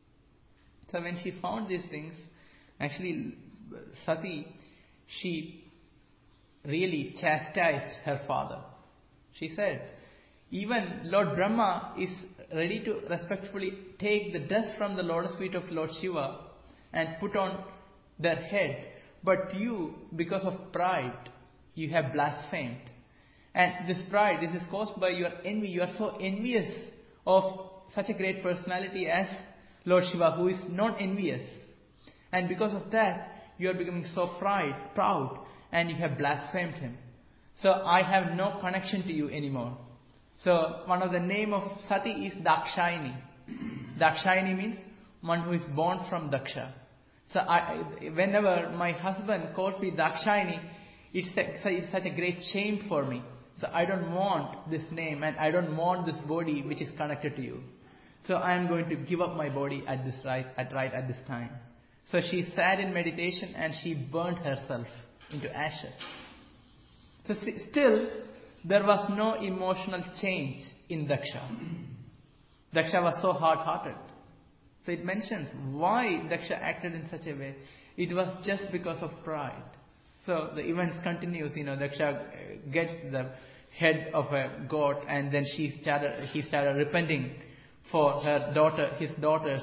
So when she found these things, actually Sati, she really chastised her father. She said, even Lord Brahma is ready to respectfully take the dust from the lotus feet of Lord Shiva and put on their head. But you, because of pride, you have blasphemed. And this pride, this is caused by your envy. You are so envious of such a great personality as Lord Shiva, who is not envious. And because of that, you are becoming so pride, proud, and you have blasphemed him. So I have no connection to you anymore. So one of the name of Sati is Dakshayani. Dakshayani means one who is born from Daksha. So I, whenever my husband calls me Dakshayani, it's, a, it's such a great shame for me. So I don't want this name and I don't want this body which is connected to you. So I am going to give up my body at this right at right at this time. So she sat in meditation and she burned herself into ashes. So still there was no emotional change in Daksha. Daksha was so hard-hearted. So it mentions why Daksha acted in such a way. It was just because of pride. So the events continues. You know, Daksha gets the head of a goat, and then she started. He started repenting for her daughter, his daughter's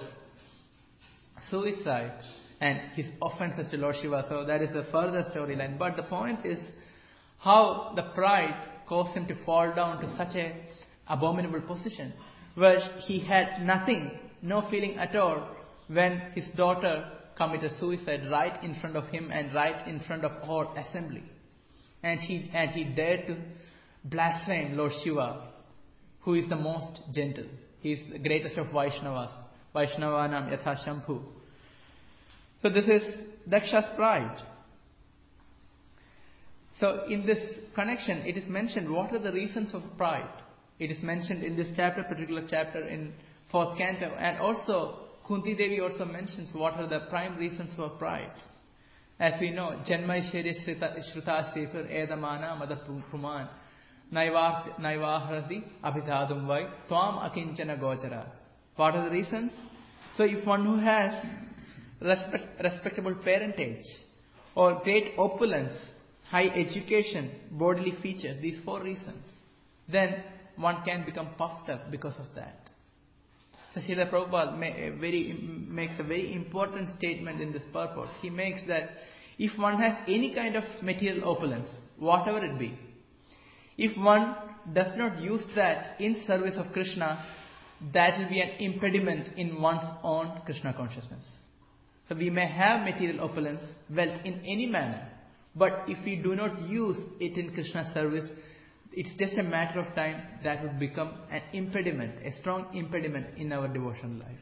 suicide and his offenses to Lord Shiva. So that is a further storyline. But the point is how the pride caused him to fall down to such a abominable position where he had nothing, no feeling at all when his daughter committed suicide right in front of him and right in front of all assembly. And he, and he dared to blaspheme Lord Shiva, who is the most gentle. He is the greatest of Vaishnavas. Vaishnavanam yatha Shambhu. So this is Daksha's pride. So in this connection, it is mentioned what are the reasons of pride. It is mentioned in this chapter, particular chapter in fourth canto. And also, Kunti Devi also mentions what are the prime reasons for pride. As we know, Janmaishwarya Shruta Shrifar Edamana Mada Puman Naivaharati Abhidadum Vai Tvam Akinchana Gochara. What are the reasons? So if one who has respect, respectable parentage or great opulence, high education, bodily features, these four reasons, then one can become puffed up because of that. So Srila Prabhupada may, very, makes a very important statement in this purport. He makes that if one has any kind of material opulence, whatever it be, if one does not use that in service of Krishna, that will be an impediment in one's own Krishna consciousness. So we may have material opulence, wealth in any manner, but if we do not use it in Krishna service, it's just a matter of time that would become an impediment, a strong impediment in our devotional life.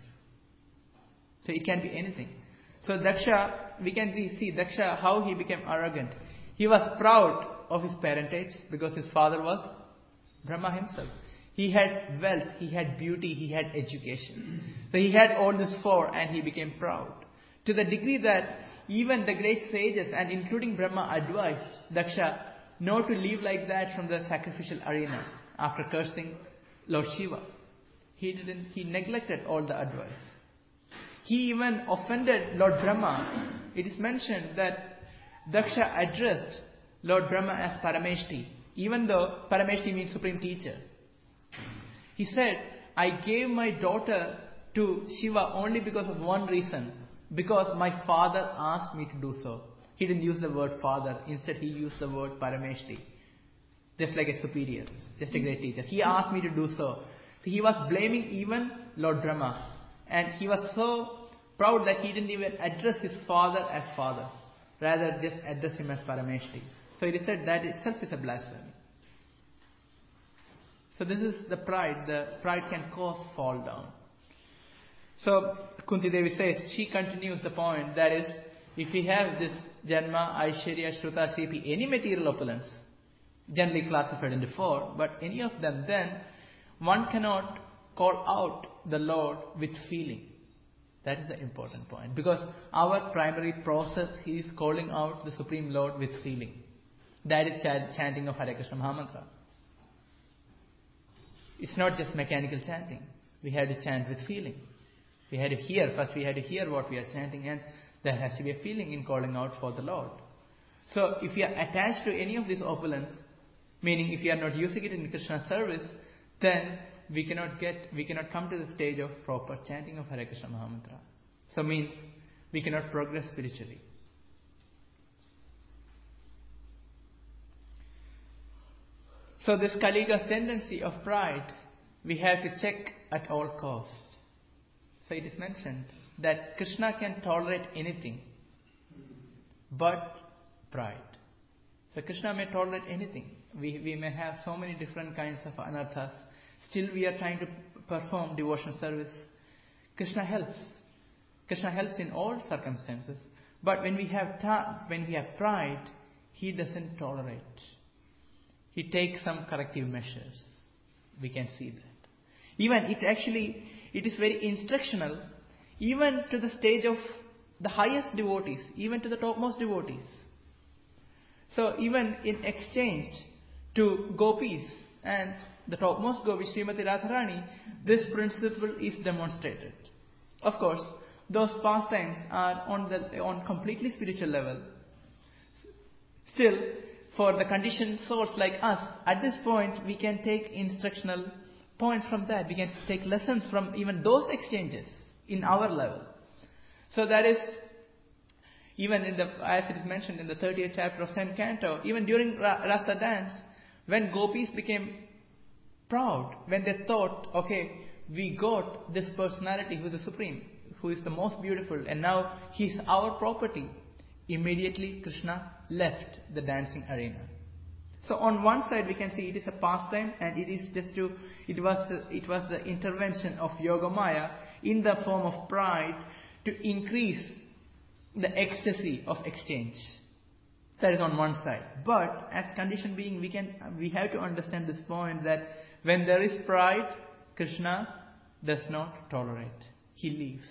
So it can be anything. So Daksha, we can see Daksha, how he became arrogant. He was proud of his parentage because his father was Brahma himself. He had wealth, he had beauty, he had education. So he had all these four and he became proud. To the degree that even the great sages and including Brahma advised Daksha not to live like that from the sacrificial arena after cursing Lord Shiva. He didn't, he neglected all the advice. He even offended Lord Brahma. It is mentioned that Daksha addressed Lord Brahma as Parameshti, even though Parameshti means supreme teacher. He said, I gave my daughter to Shiva only because of one reason, because my father asked me to do so. He didn't use the word father, instead he used the word Parameshti, just like a superior, just a great teacher. He asked me to do so. So he was blaming even Lord Brahma, and he was so proud that he didn't even address his father as father, rather just address him as Parameshti. So it is said that itself is a blasphemy. So this is the pride. The pride can cause fall down. So Kunti Devi says, she continues the point, that is, if we have this Janma, Aishwarya, Shruta, Shripi, any material opulence, generally classified into four, but any of them, then one cannot call out the Lord with feeling. That is the important point. Because our primary process is calling out the Supreme Lord with feeling. That is ch- chanting of Hare Krishna Mahamantra. It's not just mechanical chanting. We have to chant with feeling. We had to hear, first we had to hear what we are chanting, and there has to be a feeling in calling out for the Lord. So if we are attached to any of this opulence, meaning if we are not using it in Krishna service, then we cannot get, we cannot come to the stage of proper chanting of Hare Krishna Mahamantra. So means we cannot progress spiritually. So this Kaliga's tendency of pride, we have to check at all cost. So it is mentioned that Krishna can tolerate anything but pride. So Krishna may tolerate anything. We, we may have so many different kinds of anarthas. Still we are trying to perform devotional service. Krishna helps. Krishna helps in all circumstances. But when we have ta- when we have pride, He doesn't tolerate. He takes some corrective measures. We can see that. Even it actually, it is very instructional, even to the stage of the highest devotees, even to the topmost devotees. So even in exchange to gopis and the topmost gopi, Srimati Radharani, this principle is demonstrated. Of course, those pastimes are on the on completely spiritual level. Still, for the conditioned souls like us, at this point we can take instructional points from that. We can take lessons from even those exchanges in our level. So that is, even in the, as it is mentioned in the thirtieth chapter of tenth canto, even during Rasa dance, When gopis became proud, when they thought, okay, we got this personality who is the supreme, who is the most beautiful, and now he's our property, immediately Krishna left the dancing arena. So on one side we can see it is a pastime, and it is just to, it was, it was the intervention of Yogamaya in the form of pride to increase the ecstasy of exchange. That is on one side. But as conditioned being, we can, we have to understand this point that when there is pride, Krishna does not tolerate. He leaves.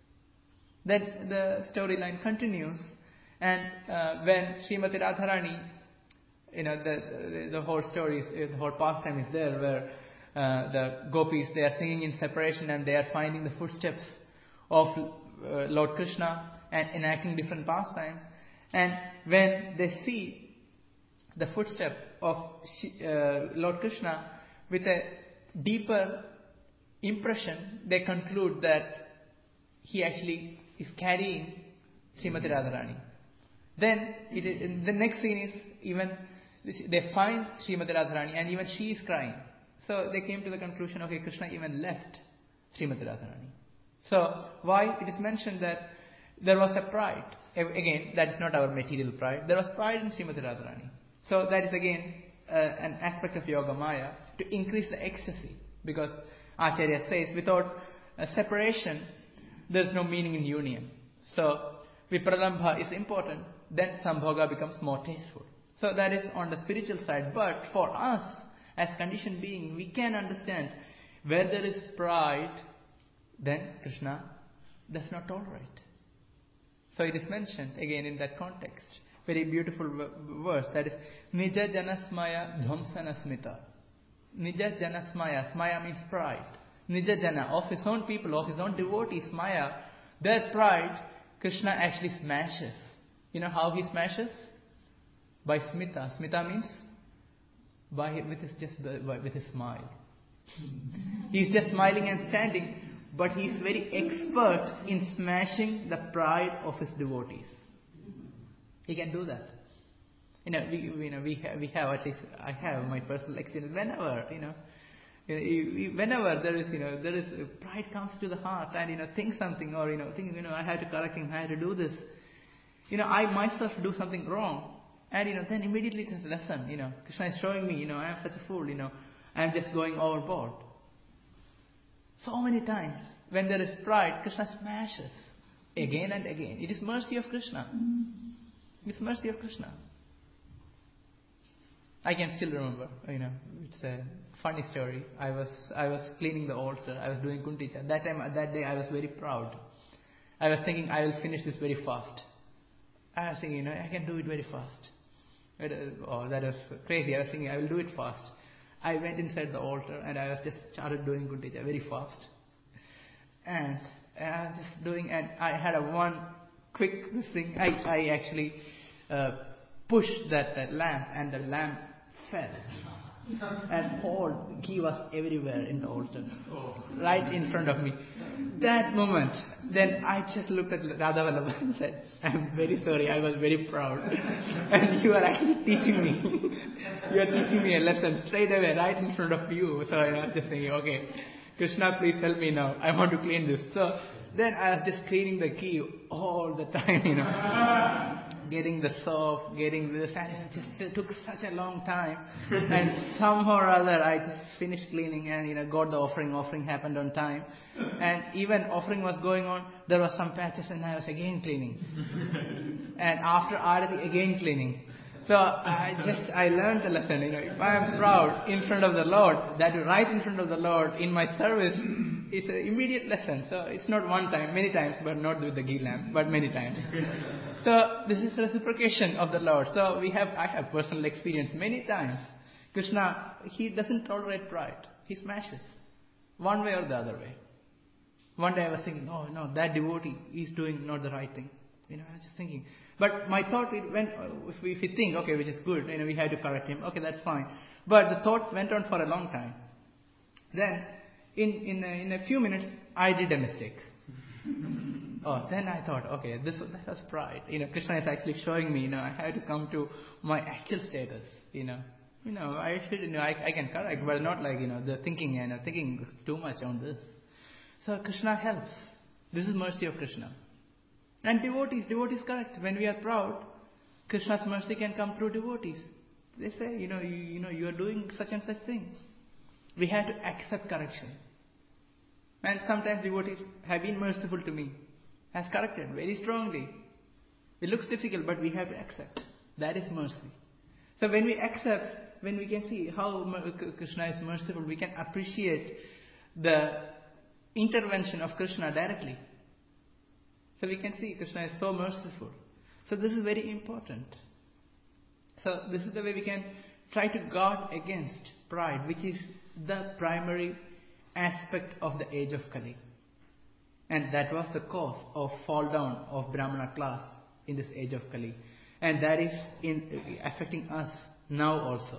Then the storyline continues, and uh, when Srimati Radharani, you know, the, the the whole story, is, the whole pastime is there, where uh, the gopis, they are singing in separation, and they are finding the footsteps of uh, Lord Krishna and enacting different pastimes. And when they see the footstep of uh, Lord Krishna with a deeper impression, they conclude that he actually is carrying Srimati Radharani. Then it is, the next scene is even they find Srimati Radharani, and even she is crying. So they came to the conclusion, okay, Krishna even left Srimati Radharani. So why it is mentioned that there was a pride. Again, that is not our material pride. There was pride in Srimati Radharani. So that is again uh, an aspect of Yoga Maya to increase the ecstasy. Because Acharya says, without a separation, there is no meaning in union. So Vipralambha is important, then Sambhoga becomes more tasteful. So that is on the spiritual side. But for us, as conditioned being, we can understand where there is pride, then Krishna does not tolerate. So it is mentioned again in that context. Very beautiful verse, that is Nija Janasmaya Dhvamsana Smita. Nija Janasmaya, Smaya means pride. Nija Jana, of his own people, of his own devotees, Maya, their pride, Krishna actually smashes. You know how he smashes? By Smita. Smita means by with his just by, with his smile. He's just smiling and standing, but he's very expert in smashing the pride of his devotees. He can do that. You know, we you know we have, we have at least I have my personal experience. Whenever you know, whenever there is you know there is pride comes to the heart, and you know think something, or you know think you know I have to correct him, I have to do this. You know I myself do something wrong, and you know then immediately it is a lesson. You know Krishna is showing me, you know I am such a fool. You know I am just going overboard. So many times when there is pride, Krishna smashes again and again. It is mercy of Krishna. It's mercy of Krishna. I can still remember, you know, it's a funny story. I was I was cleaning the altar. I was doing Kunticha. That time, that day, I was very proud. I was thinking I will finish this very fast. I was thinking, you know, I can do it very fast. Oh, that was crazy. I was thinking I will do it fast. I went inside the altar and I was just started doing Kunticha very fast. And I was just doing, and I had a one quick thing. I I actually uh, pushed that, that lamp, and the lamp fell. And all ghee was everywhere in the altar, right in front of me. That moment, then I just looked at Radha Vallabha and said, I'm very sorry, I was very proud. And you are actually teaching me. You are teaching me a lesson straight away, right in front of you. So I was just saying, okay, Krishna, please help me now. I want to clean this. So then I was just cleaning the ghee all the time, you know. Getting the soap, getting this, and it just took such a long time. And somehow or other, I just finished cleaning and, you know, got the offering. Offering happened on time. And even offering was going on, there was some patches and I was again cleaning. And after Arati, again cleaning. So I just, I learned the lesson, you know, if I am proud in front of the Lord, that right in front of the Lord, in my service, it's an immediate lesson. So it's not one time, many times, but not with the ghee lamp, but many times. So this is reciprocation of the Lord. So we have, I have personal experience many times. Krishna, he doesn't tolerate pride. He smashes one way or the other way. One day I was thinking, oh no, that devotee is doing not the right thing. You know, I was just thinking. But my thought it went, if we, if we think, okay, which is good, you know, we had to correct him. Okay, that's fine. But the thought went on for a long time. Then, in in a, in a few minutes, I did a mistake. Oh, then I thought, okay, this that was pride. You know, Krishna is actually showing me, you know, I have to come to my actual status. You know, You know, I should, you know, I, I can correct, but not like, you know, the thinking and you know, thinking too much on this. So Krishna helps. This is mercy of Krishna. And devotees, devotees correct. When we are proud, Krishna's mercy can come through devotees. They say, you know, you, you know, you are doing such and such thing. We have to accept correction. And sometimes devotees have been merciful to me, has corrected very strongly. It looks difficult, but we have to accept. That is mercy. So when we accept, when we can see how Krishna is merciful, we can appreciate the intervention of Krishna directly. So we can see Krishna is so merciful. So this is very important. So this is the way we can try to guard against pride, which is the primary aspect of the age of Kali. And that was the cause of fall down of Brahmana class in this age of Kali. And that is in, affecting us now also.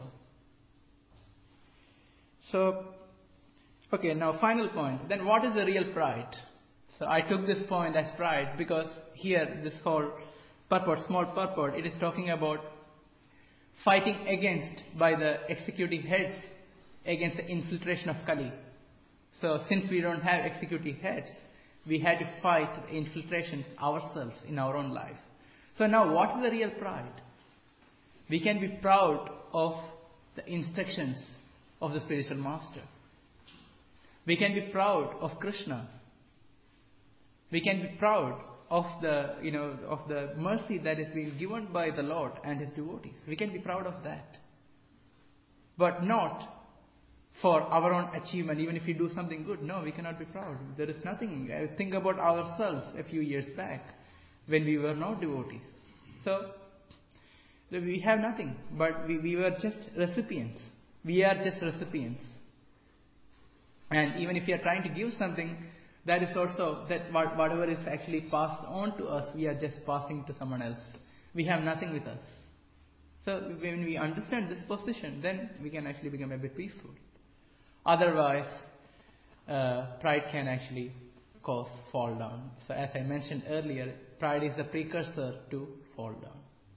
So, okay, now final point. Then what is the real pride? So I took this point as pride because here this whole purport, small purport, it is talking about fighting against by the executive heads against the infiltration of Kali. So since we don't have executive heads, we had to fight infiltrations ourselves in our own life. So now what is the real pride? We can be proud of the instructions of the spiritual master. We can be proud of Krishna. We can be proud of the, you know, of the mercy that is being given by the Lord and His devotees. We can be proud of that. But not for our own achievement, even if we do something good. No, we cannot be proud. There is nothing. I think about ourselves a few years back when we were not devotees. So, we have nothing, but we, we were just recipients. We are just recipients. And even if we are trying to give something, that is also that whatever is actually passed on to us, we are just passing to someone else. We have nothing with us. So when we understand this position, then we can actually become a bit peaceful. Otherwise, uh, pride can actually cause fall down. So as I mentioned earlier, pride is the precursor to fall down.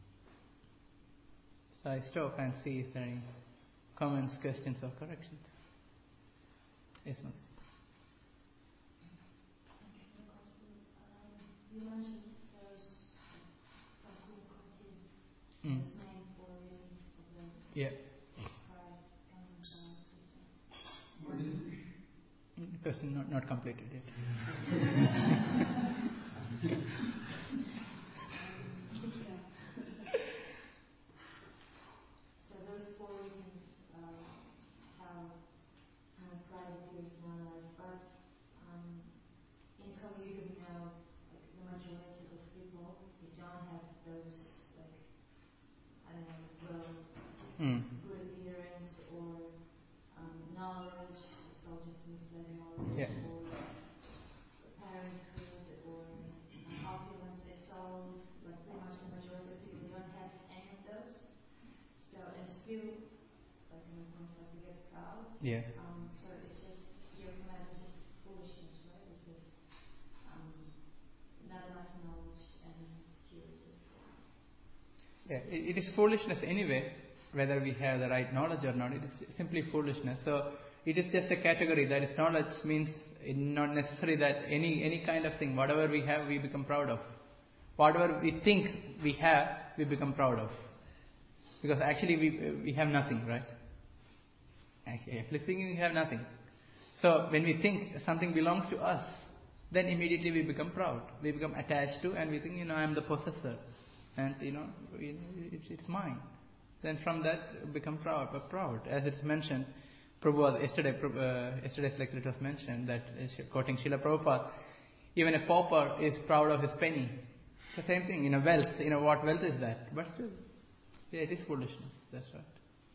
So I stop and see if there are any comments, questions or corrections. Yes, ma'am. You mentioned those faculty, Mm. those main four reasons for the Yeah. pride coming into our existence. What is it? Question not, not completed yet. So those four reasons uh, how uh, pride appears in our life, but um, in Kali Yuga we know like the majority of people they don't have those like I don't know well Mm. good appearance or um, knowledge, so just misled knowledge Yeah. or parenthood or uh, opulence. So like pretty much the majority of people don't have any of those. So and still like in the sense like we get proud. Yeah. Um, so it's just your command is just foolishness, right? It's just um, not enough knowledge and purity. Yeah, it, it is foolishness anyway, whether we have the right knowledge or not. It is simply foolishness. So it is just a category. That is, knowledge means it not necessary that any any kind of thing, whatever we have, we become proud of. Whatever we think we have, we become proud of. Because actually we we have nothing, right? Actually, actually speaking, we have nothing. So when we think something belongs to us, then immediately we become proud. We become attached to, and we think, you know, I am the possessor, and you know, it's, it's mine. Then from that become proud. But proud, as it's mentioned, Prabhupada yesterday, uh, yesterday's lecture it was mentioned that uh, quoting Srila Prabhupada, even a pauper is proud of his penny. The same thing, you know, wealth. You know what wealth is that? But still, yeah, it is foolishness. That's right.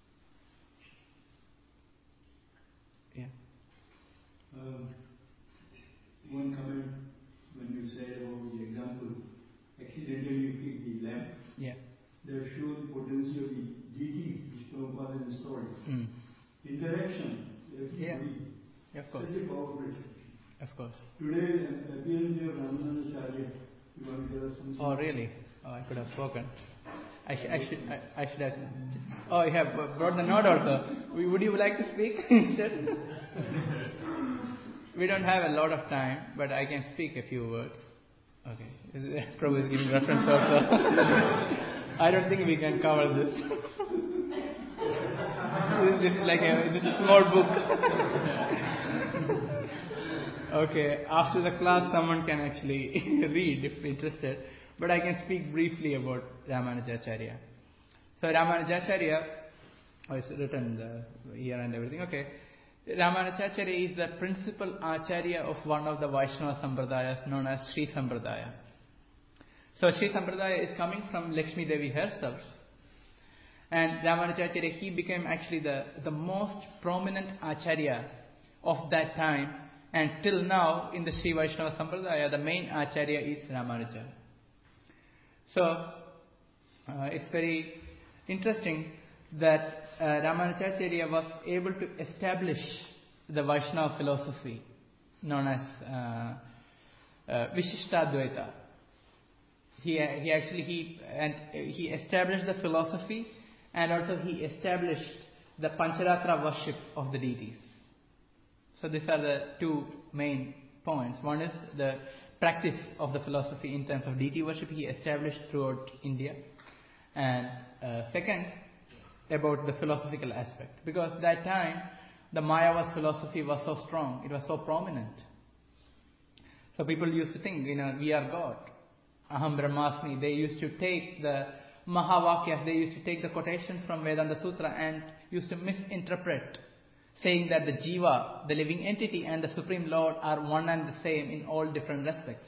Yeah. Um, one comment when you said about the example, accidentally you kick the lamp, Yeah. that shows the potency of the deity which Prabhupada installed. Mm. Interaction, everybody. Yeah, of course. Such a powerful expression. Of course. Today, an appearance of Ramanujacharya, you want to tell us something? Oh, really? Oh, I could have spoken. I, sh- I should I, I should have. Oh, you have brought the note also. Would you like to speak instead? We don't have a lot of time, but I can speak a few words. Okay, Prabhu is giving reference also. I don't think we can cover this. This is like a this is a small book. Okay, after the class, someone can actually read if interested. But I can speak briefly about Ramanujacharya. So Ramanujacharya, oh, it's written the here and everything. Okay, Ramanujacharya is the principal acharya of one of the Vaishnava Sampradayas known as Sri Sampradaya. So Sri Sampradaya is coming from Lakshmi Devi herself. And Ramanujacharya, he became actually the, the most prominent acharya of that time. And till now, in the Sri Vaishnava Sampradaya, the main acharya is Ramanuja. So, uh, it's very interesting that uh, Ramanujacharya was able to establish the Vaishnava philosophy known as uh, uh, Vishishtadvaita. He, he actually he and he established the philosophy, and also he established the Pancharatra worship of the deities. So these are the two main points. One is the practice of the philosophy in terms of deity worship he established throughout India, and uh, second, about the philosophical aspect, because that time the Mayavas philosophy was so strong, it was so prominent. So people used to think, you know, we are God, Aham Brahmasmi. They used to take the Mahavakyas, they used to take the quotation from Vedanta Sutra and used to misinterpret, saying that the Jiva, the living entity, and the Supreme Lord are one and the same in all different respects.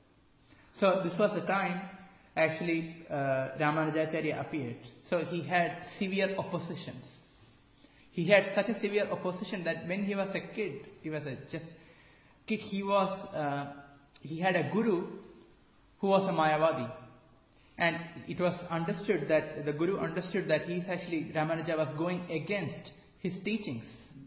So this was the time actually uh, Ramanujacharya appeared. So he had severe oppositions. He had such a severe opposition that when he was a kid, he was a just kid, he was uh, he had a guru who was a Mayavadi. And it was understood that the guru understood that he is actually, Ramanuja was going against his teachings.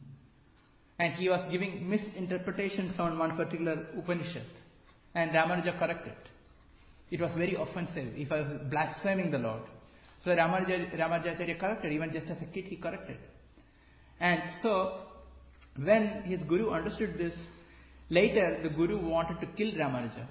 And he was giving misinterpretations on one particular Upanishad. And Ramanuja corrected. It was very offensive if I was blaspheming the Lord. So Ramanuja, Ramanujacharya corrected, even just as a kid he corrected. And so, when his guru understood this, later the guru wanted to kill Ramanuja.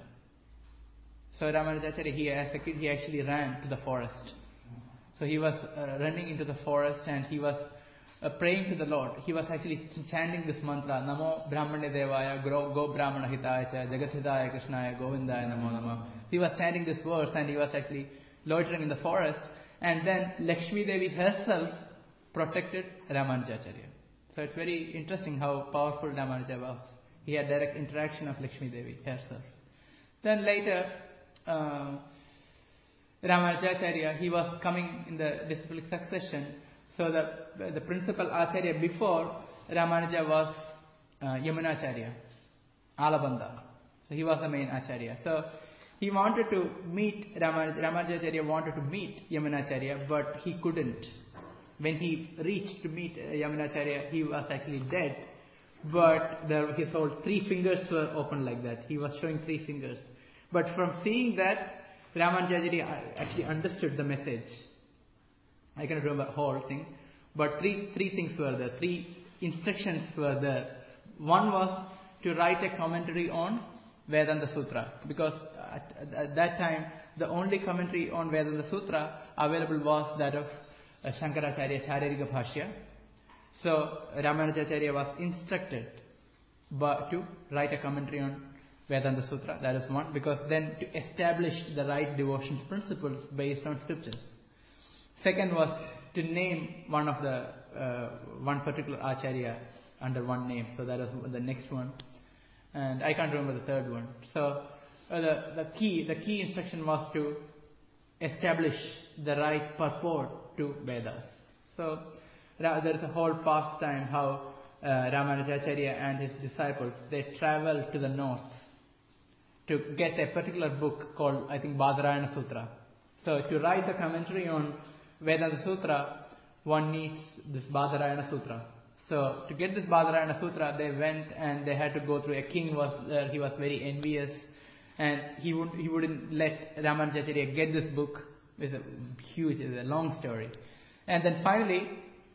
So Ramanujacharya, he, as a kid, he actually ran to the forest. So he was uh, running into the forest and he was uh, praying to the Lord. He was actually chanting this mantra, Namo Brahmane Devaya, Go, Go Brahmana Hitaya Cha, Jagathidaya Krishnaya, Govindaya Namo Nama. He was chanting this verse and he was actually loitering in the forest. And then Lakshmi Devi herself protected Ramanujacharya. So it's very interesting how powerful Ramanuja was. He had direct interaction of Lakshmi Devi herself. Then later, uh, Ramanujacharya, he was coming in the disciplic succession. So the the principal acharya before Ramanuja was uh, Yamunacharya, Alabandha. So he was the main acharya. So he wanted to meet Ramanuja, Ramanujacharya wanted to meet Yamunacharya, but he couldn't. When he reached to meet uh, Yamunacharya, he was actually dead. But the, his whole three fingers were open like that. He was showing three fingers. But from seeing that, Ramanujacharya actually understood the message. I cannot remember the whole thing. But three three things were there. Three instructions were there. One was to write a commentary on Vedanta Sutra. Because at, at that time, the only commentary on Vedanta Sutra available was that of uh, Shankaracharya Charirika Bhashya. So Ramanujacharya was instructed but to write a commentary on Vedanta Sutra. That is one, because then to establish the right devotions principles based on scriptures. Second was to name one of the uh, one particular acharya under one name. So that is the next one, and I can't remember the third one. So uh, the the key the key instruction was to establish the right purport to Vedas. So there is a whole pastime how uh, Ramanujacharya and his disciples, they travel to the north to get a particular book called, I think, Badarayana Sutra. So to write the commentary on Vedanta Sutra, one needs this Badarayana Sutra. So to get this Badarayana Sutra, they went and they had to go through, a king was there, he was very envious, and he, would, he wouldn't let Ramanujacharya get this book It's a huge, it's a long story. And then finally,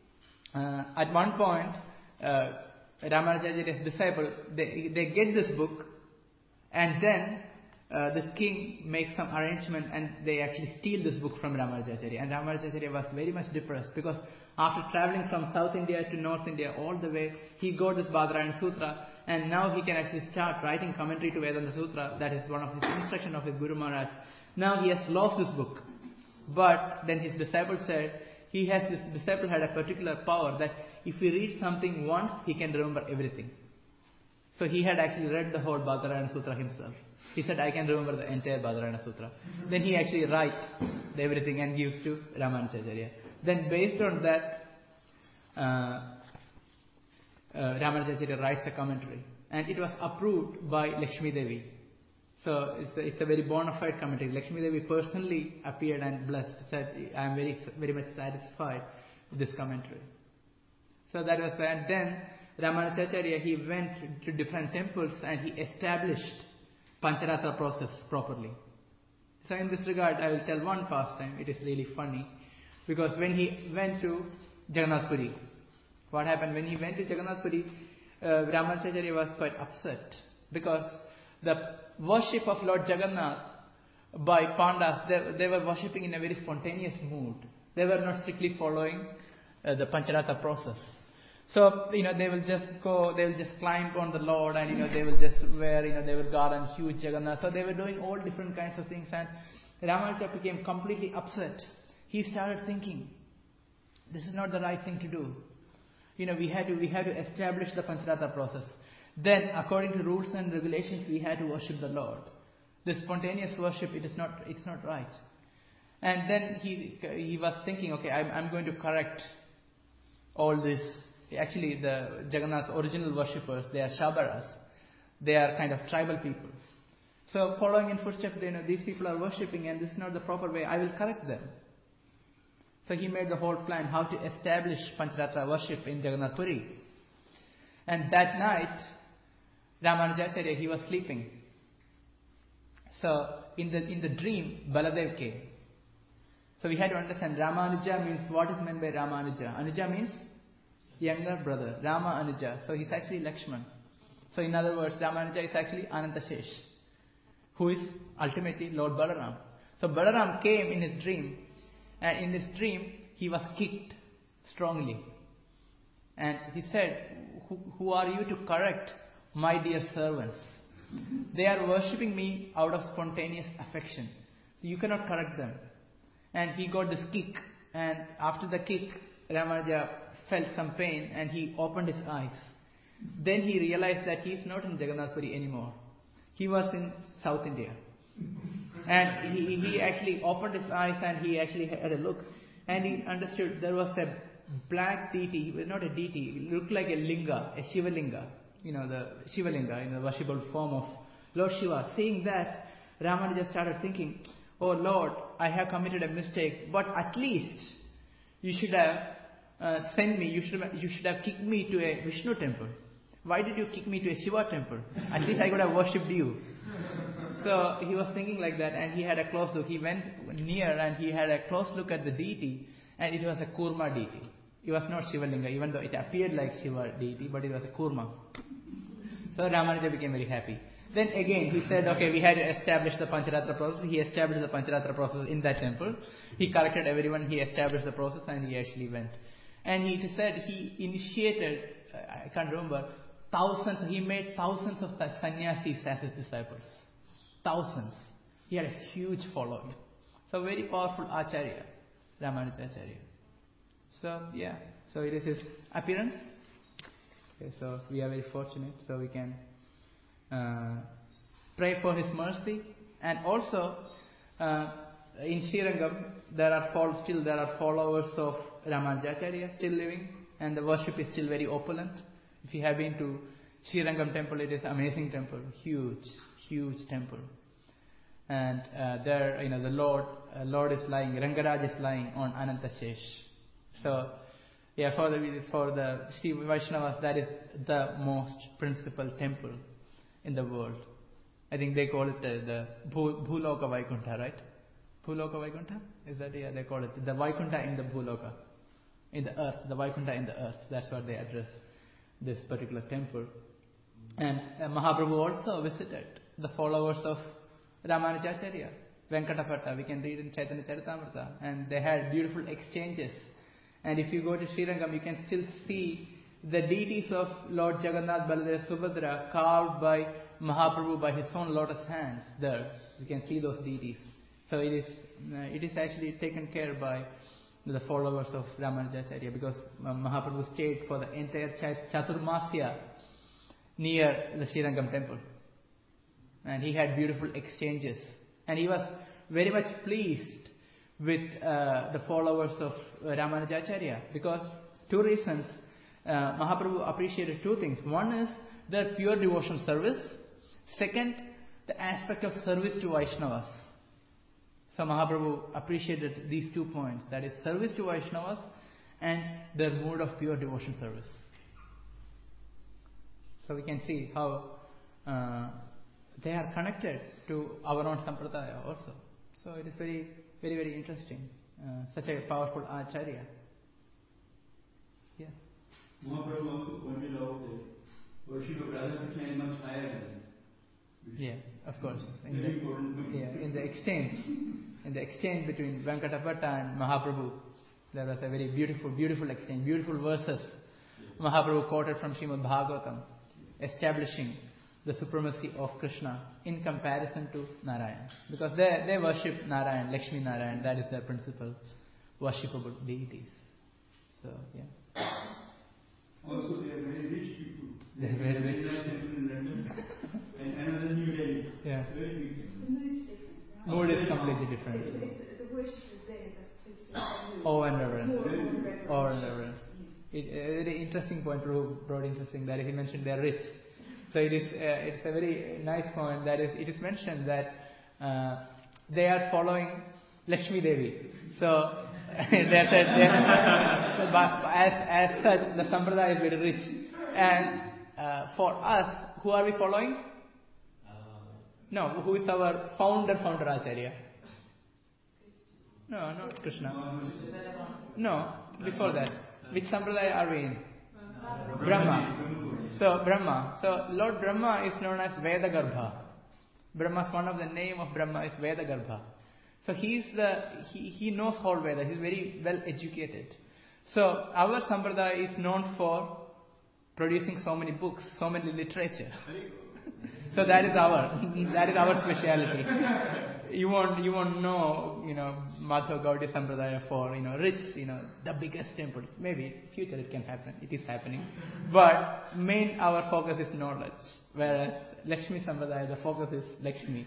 uh, at one point, uh, Ramanujacharya's disciple, they, they get this book, and then uh, this king makes some arrangement and they actually steal this book from Ramanujacharya. And Ramanujacharya was very much depressed because after traveling from South India to North India all the way, he got this Badarayana Sutra, and now he can actually start writing commentary to Vedanta Sutra. That is one of his instructions of his Guru Maharaj. Now he has lost this book. But then his disciple said, he has this disciple had a particular power that if he reads something once, he can remember everything. So he had actually read the whole Badarayana Sutra himself. He said, I can remember the entire Badarayana Sutra. Then he actually writes everything and gives to Ramanujacharya. Then based on that, uh, uh, Ramanujacharya writes a commentary. And it was approved by Lakshmi Devi. So it's a, it's a very bona fide commentary. Lakshmi Devi personally appeared and blessed, said, I am very very much satisfied with this commentary. So that was, and then Ramanujacharya, he went to different temples and he established Pancharatra process properly. So in this regard, I will tell one pastime. It is really funny. Because when he went to Jagannath Puri, what happened? When he went to Jagannath Puri, uh, Ramanujacharya was quite upset. Because the worship of Lord Jagannath by Pandas, they, they were worshipping in a very spontaneous mood. They were not strictly following uh, the Pancharatra process. So, you know, they will just go, they will just climb on the Lord and, you know, they will just wear, you know, they will guard and huge Jagannath. So they were doing all different kinds of things, and Ramanuja became completely upset. He started thinking, this is not the right thing to do. You know, we had to, we had to establish the Pancharatra process. Then, according to rules and regulations, we had to worship the Lord. This spontaneous worship, it is not, it's not right. And then he, he was thinking, okay, I'm, I'm going to correct all this. Actually, the Jagannath's original worshippers, they are Shabaras. They are kind of tribal people. So, following in footsteps, you know, these people are worshipping and this is not the proper way. I will correct them. So, he made the whole plan how to establish Pancharatra worship in Jagannath Puri. And that night, Ramanujacharya, he was sleeping. So, in the in the dream, Baladev came. So, we had to understand, Ramanuja means, what is meant by Ramanuja? Anuja means younger brother, Rama Anuja. So he's actually Lakshman. So in other words, Ramanuja is actually Anantashesh, who is ultimately Lord Balaram. So Balaram came in his dream, and in his dream he was kicked strongly. And he said, who, who are you to correct my dear servants? They are worshipping me out of spontaneous affection. So you cannot correct them. And he got this kick, and after the kick, Ramanuja felt some pain and he opened his eyes. Then he realized that he is not in Jagannath Puri anymore. He was in South India. And he, he actually opened his eyes and he actually had a look. And he understood there was a black deity, not a deity, it looked like a linga, a Shiva linga. You know, the Shiva linga, in the worshipable form of Lord Shiva. Seeing that, Ramanuja started thinking, oh Lord, I have committed a mistake, but at least you should have Uh, send me, you should, have, you should have kicked me to a Vishnu temple. Why did you kick me to a Shiva temple? At least I could have worshipped you. So he was thinking like that, and he had a close look. He went near and he had a close look at the deity, and it was a Kurma deity. It was not Shiva Linga, even though it appeared like Shiva deity, but it was a Kurma. So Ramanuja became very happy. Then again he said, okay, we had to establish the Pancharatra process. He established the Pancharatra process in that temple. He corrected everyone, he established the process, and he actually went. And he said he initiated, I can't remember, thousands, he made thousands of sannyasis as his disciples. Thousands. He had a huge following. So very powerful Acharya, Ramanujacharya. So yeah, so it is his appearance. Okay, so we are very fortunate, so we can uh, pray for his mercy. And also, uh, in Srirangam, there are fol- still there are followers of Ramanujacharya still living, and the worship is still very opulent. If you have been to Srirangam temple, it is an amazing temple, huge, huge temple. And uh, there, you know, the Lord, uh, Lord is lying, Rangaraj is lying on Anantashesh. So, yeah, for the for the Sri Vaishnavas, that is the most principal temple in the world. I think they call it uh, the Bhuloka Vaikuntha, right? Bhuloka Vaikuntha? Is that, yeah, they call it the Vaikuntha in the Bhuloka, in the earth, the Vaikuntha in the earth. That's what they address this particular temple. And uh, Mahaprabhu also visited the followers of Ramanujacharya, Venkatapata. We can read in Chaitanya Charitamrita. And they had beautiful exchanges. And if you go to Srirangam, you can still see the deities of Lord Jagannath, Baladeva, Subhadra carved by Mahaprabhu by his own lotus hands there. You can see those deities. So it is uh, it is actually taken care by the followers of Ramanujacharya, because uh, Mahaprabhu stayed for the entire Ch- Chaturmasya near the Srirangam temple. And he had beautiful exchanges. And he was very much pleased with uh, the followers of uh, Ramanujacharya, because two reasons. Uh, Mahaprabhu appreciated two things. One is their pure devotional service. Second, the aspect of service to Vaishnavas. So Mahaprabhu appreciated these two points. That is, service to Vaishnavas and their mood of pure devotional service. So we can see how uh, they are connected to our own Sampradaya also. So it is very, very, very interesting. Uh, such a powerful Acharya. Yeah. Mahaprabhu also pointed out that worship of Radha Krishna is much higher than. Yeah, of course. In Very the, important point. yeah, in the exchange, in the exchange between Venkatapata and Mahaprabhu, there was a very beautiful, beautiful exchange, beautiful verses. Mahaprabhu quoted from Srimad Bhagavatam, establishing the supremacy of Krishna in comparison to Narayan, because they they worship Narayan, Lakshmi Narayan. That is their principal worshipable deities. So yeah. Also, they are very rich people. They are very rich. In London and another New Delhi. Yeah. Very big. The mood is different, right? Mood is completely different. It's, it's, the worship is there, but it's just the mood. Awe and reverence. More and reverence. Awe and reverence. It, a very interesting point, Prabhu brought interesting, that he mentioned they are rich. So it is uh, it's a very nice point, that is, it is mentioned that uh, they are following Lakshmi Devi. So they said they are, but as as such the Sampradaya is very rich. And uh, for us, who are we following? No, who is our founder, founder Acharya? No, not Krishna. No, before that. Which Sampradaya are we in? Brahma. So, Brahma. So, Lord Brahma is known as Vedagarbha. Brahma's one of the name of Brahma is Vedagarbha. So, he is the, he, he knows whole Veda. He is very well educated. So, our Sampradaya is known for producing so many books, so many literature. So that is our that is our speciality. You won't you won't know you know Madhava Gaudiya Sampradaya for you know rich you know the biggest temples. Maybe future it can happen. It is happening, but main our focus is knowledge. Whereas Lakshmi Sampradaya, the focus is Lakshmi.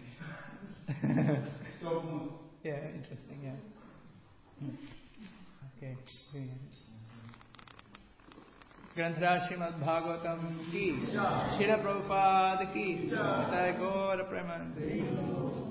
Yeah, interesting. Yeah. Okay. ग्रंथराज Shrimad Bhagavatam की श्रील प्रभुपाद की जय गौर प्रेमानंद।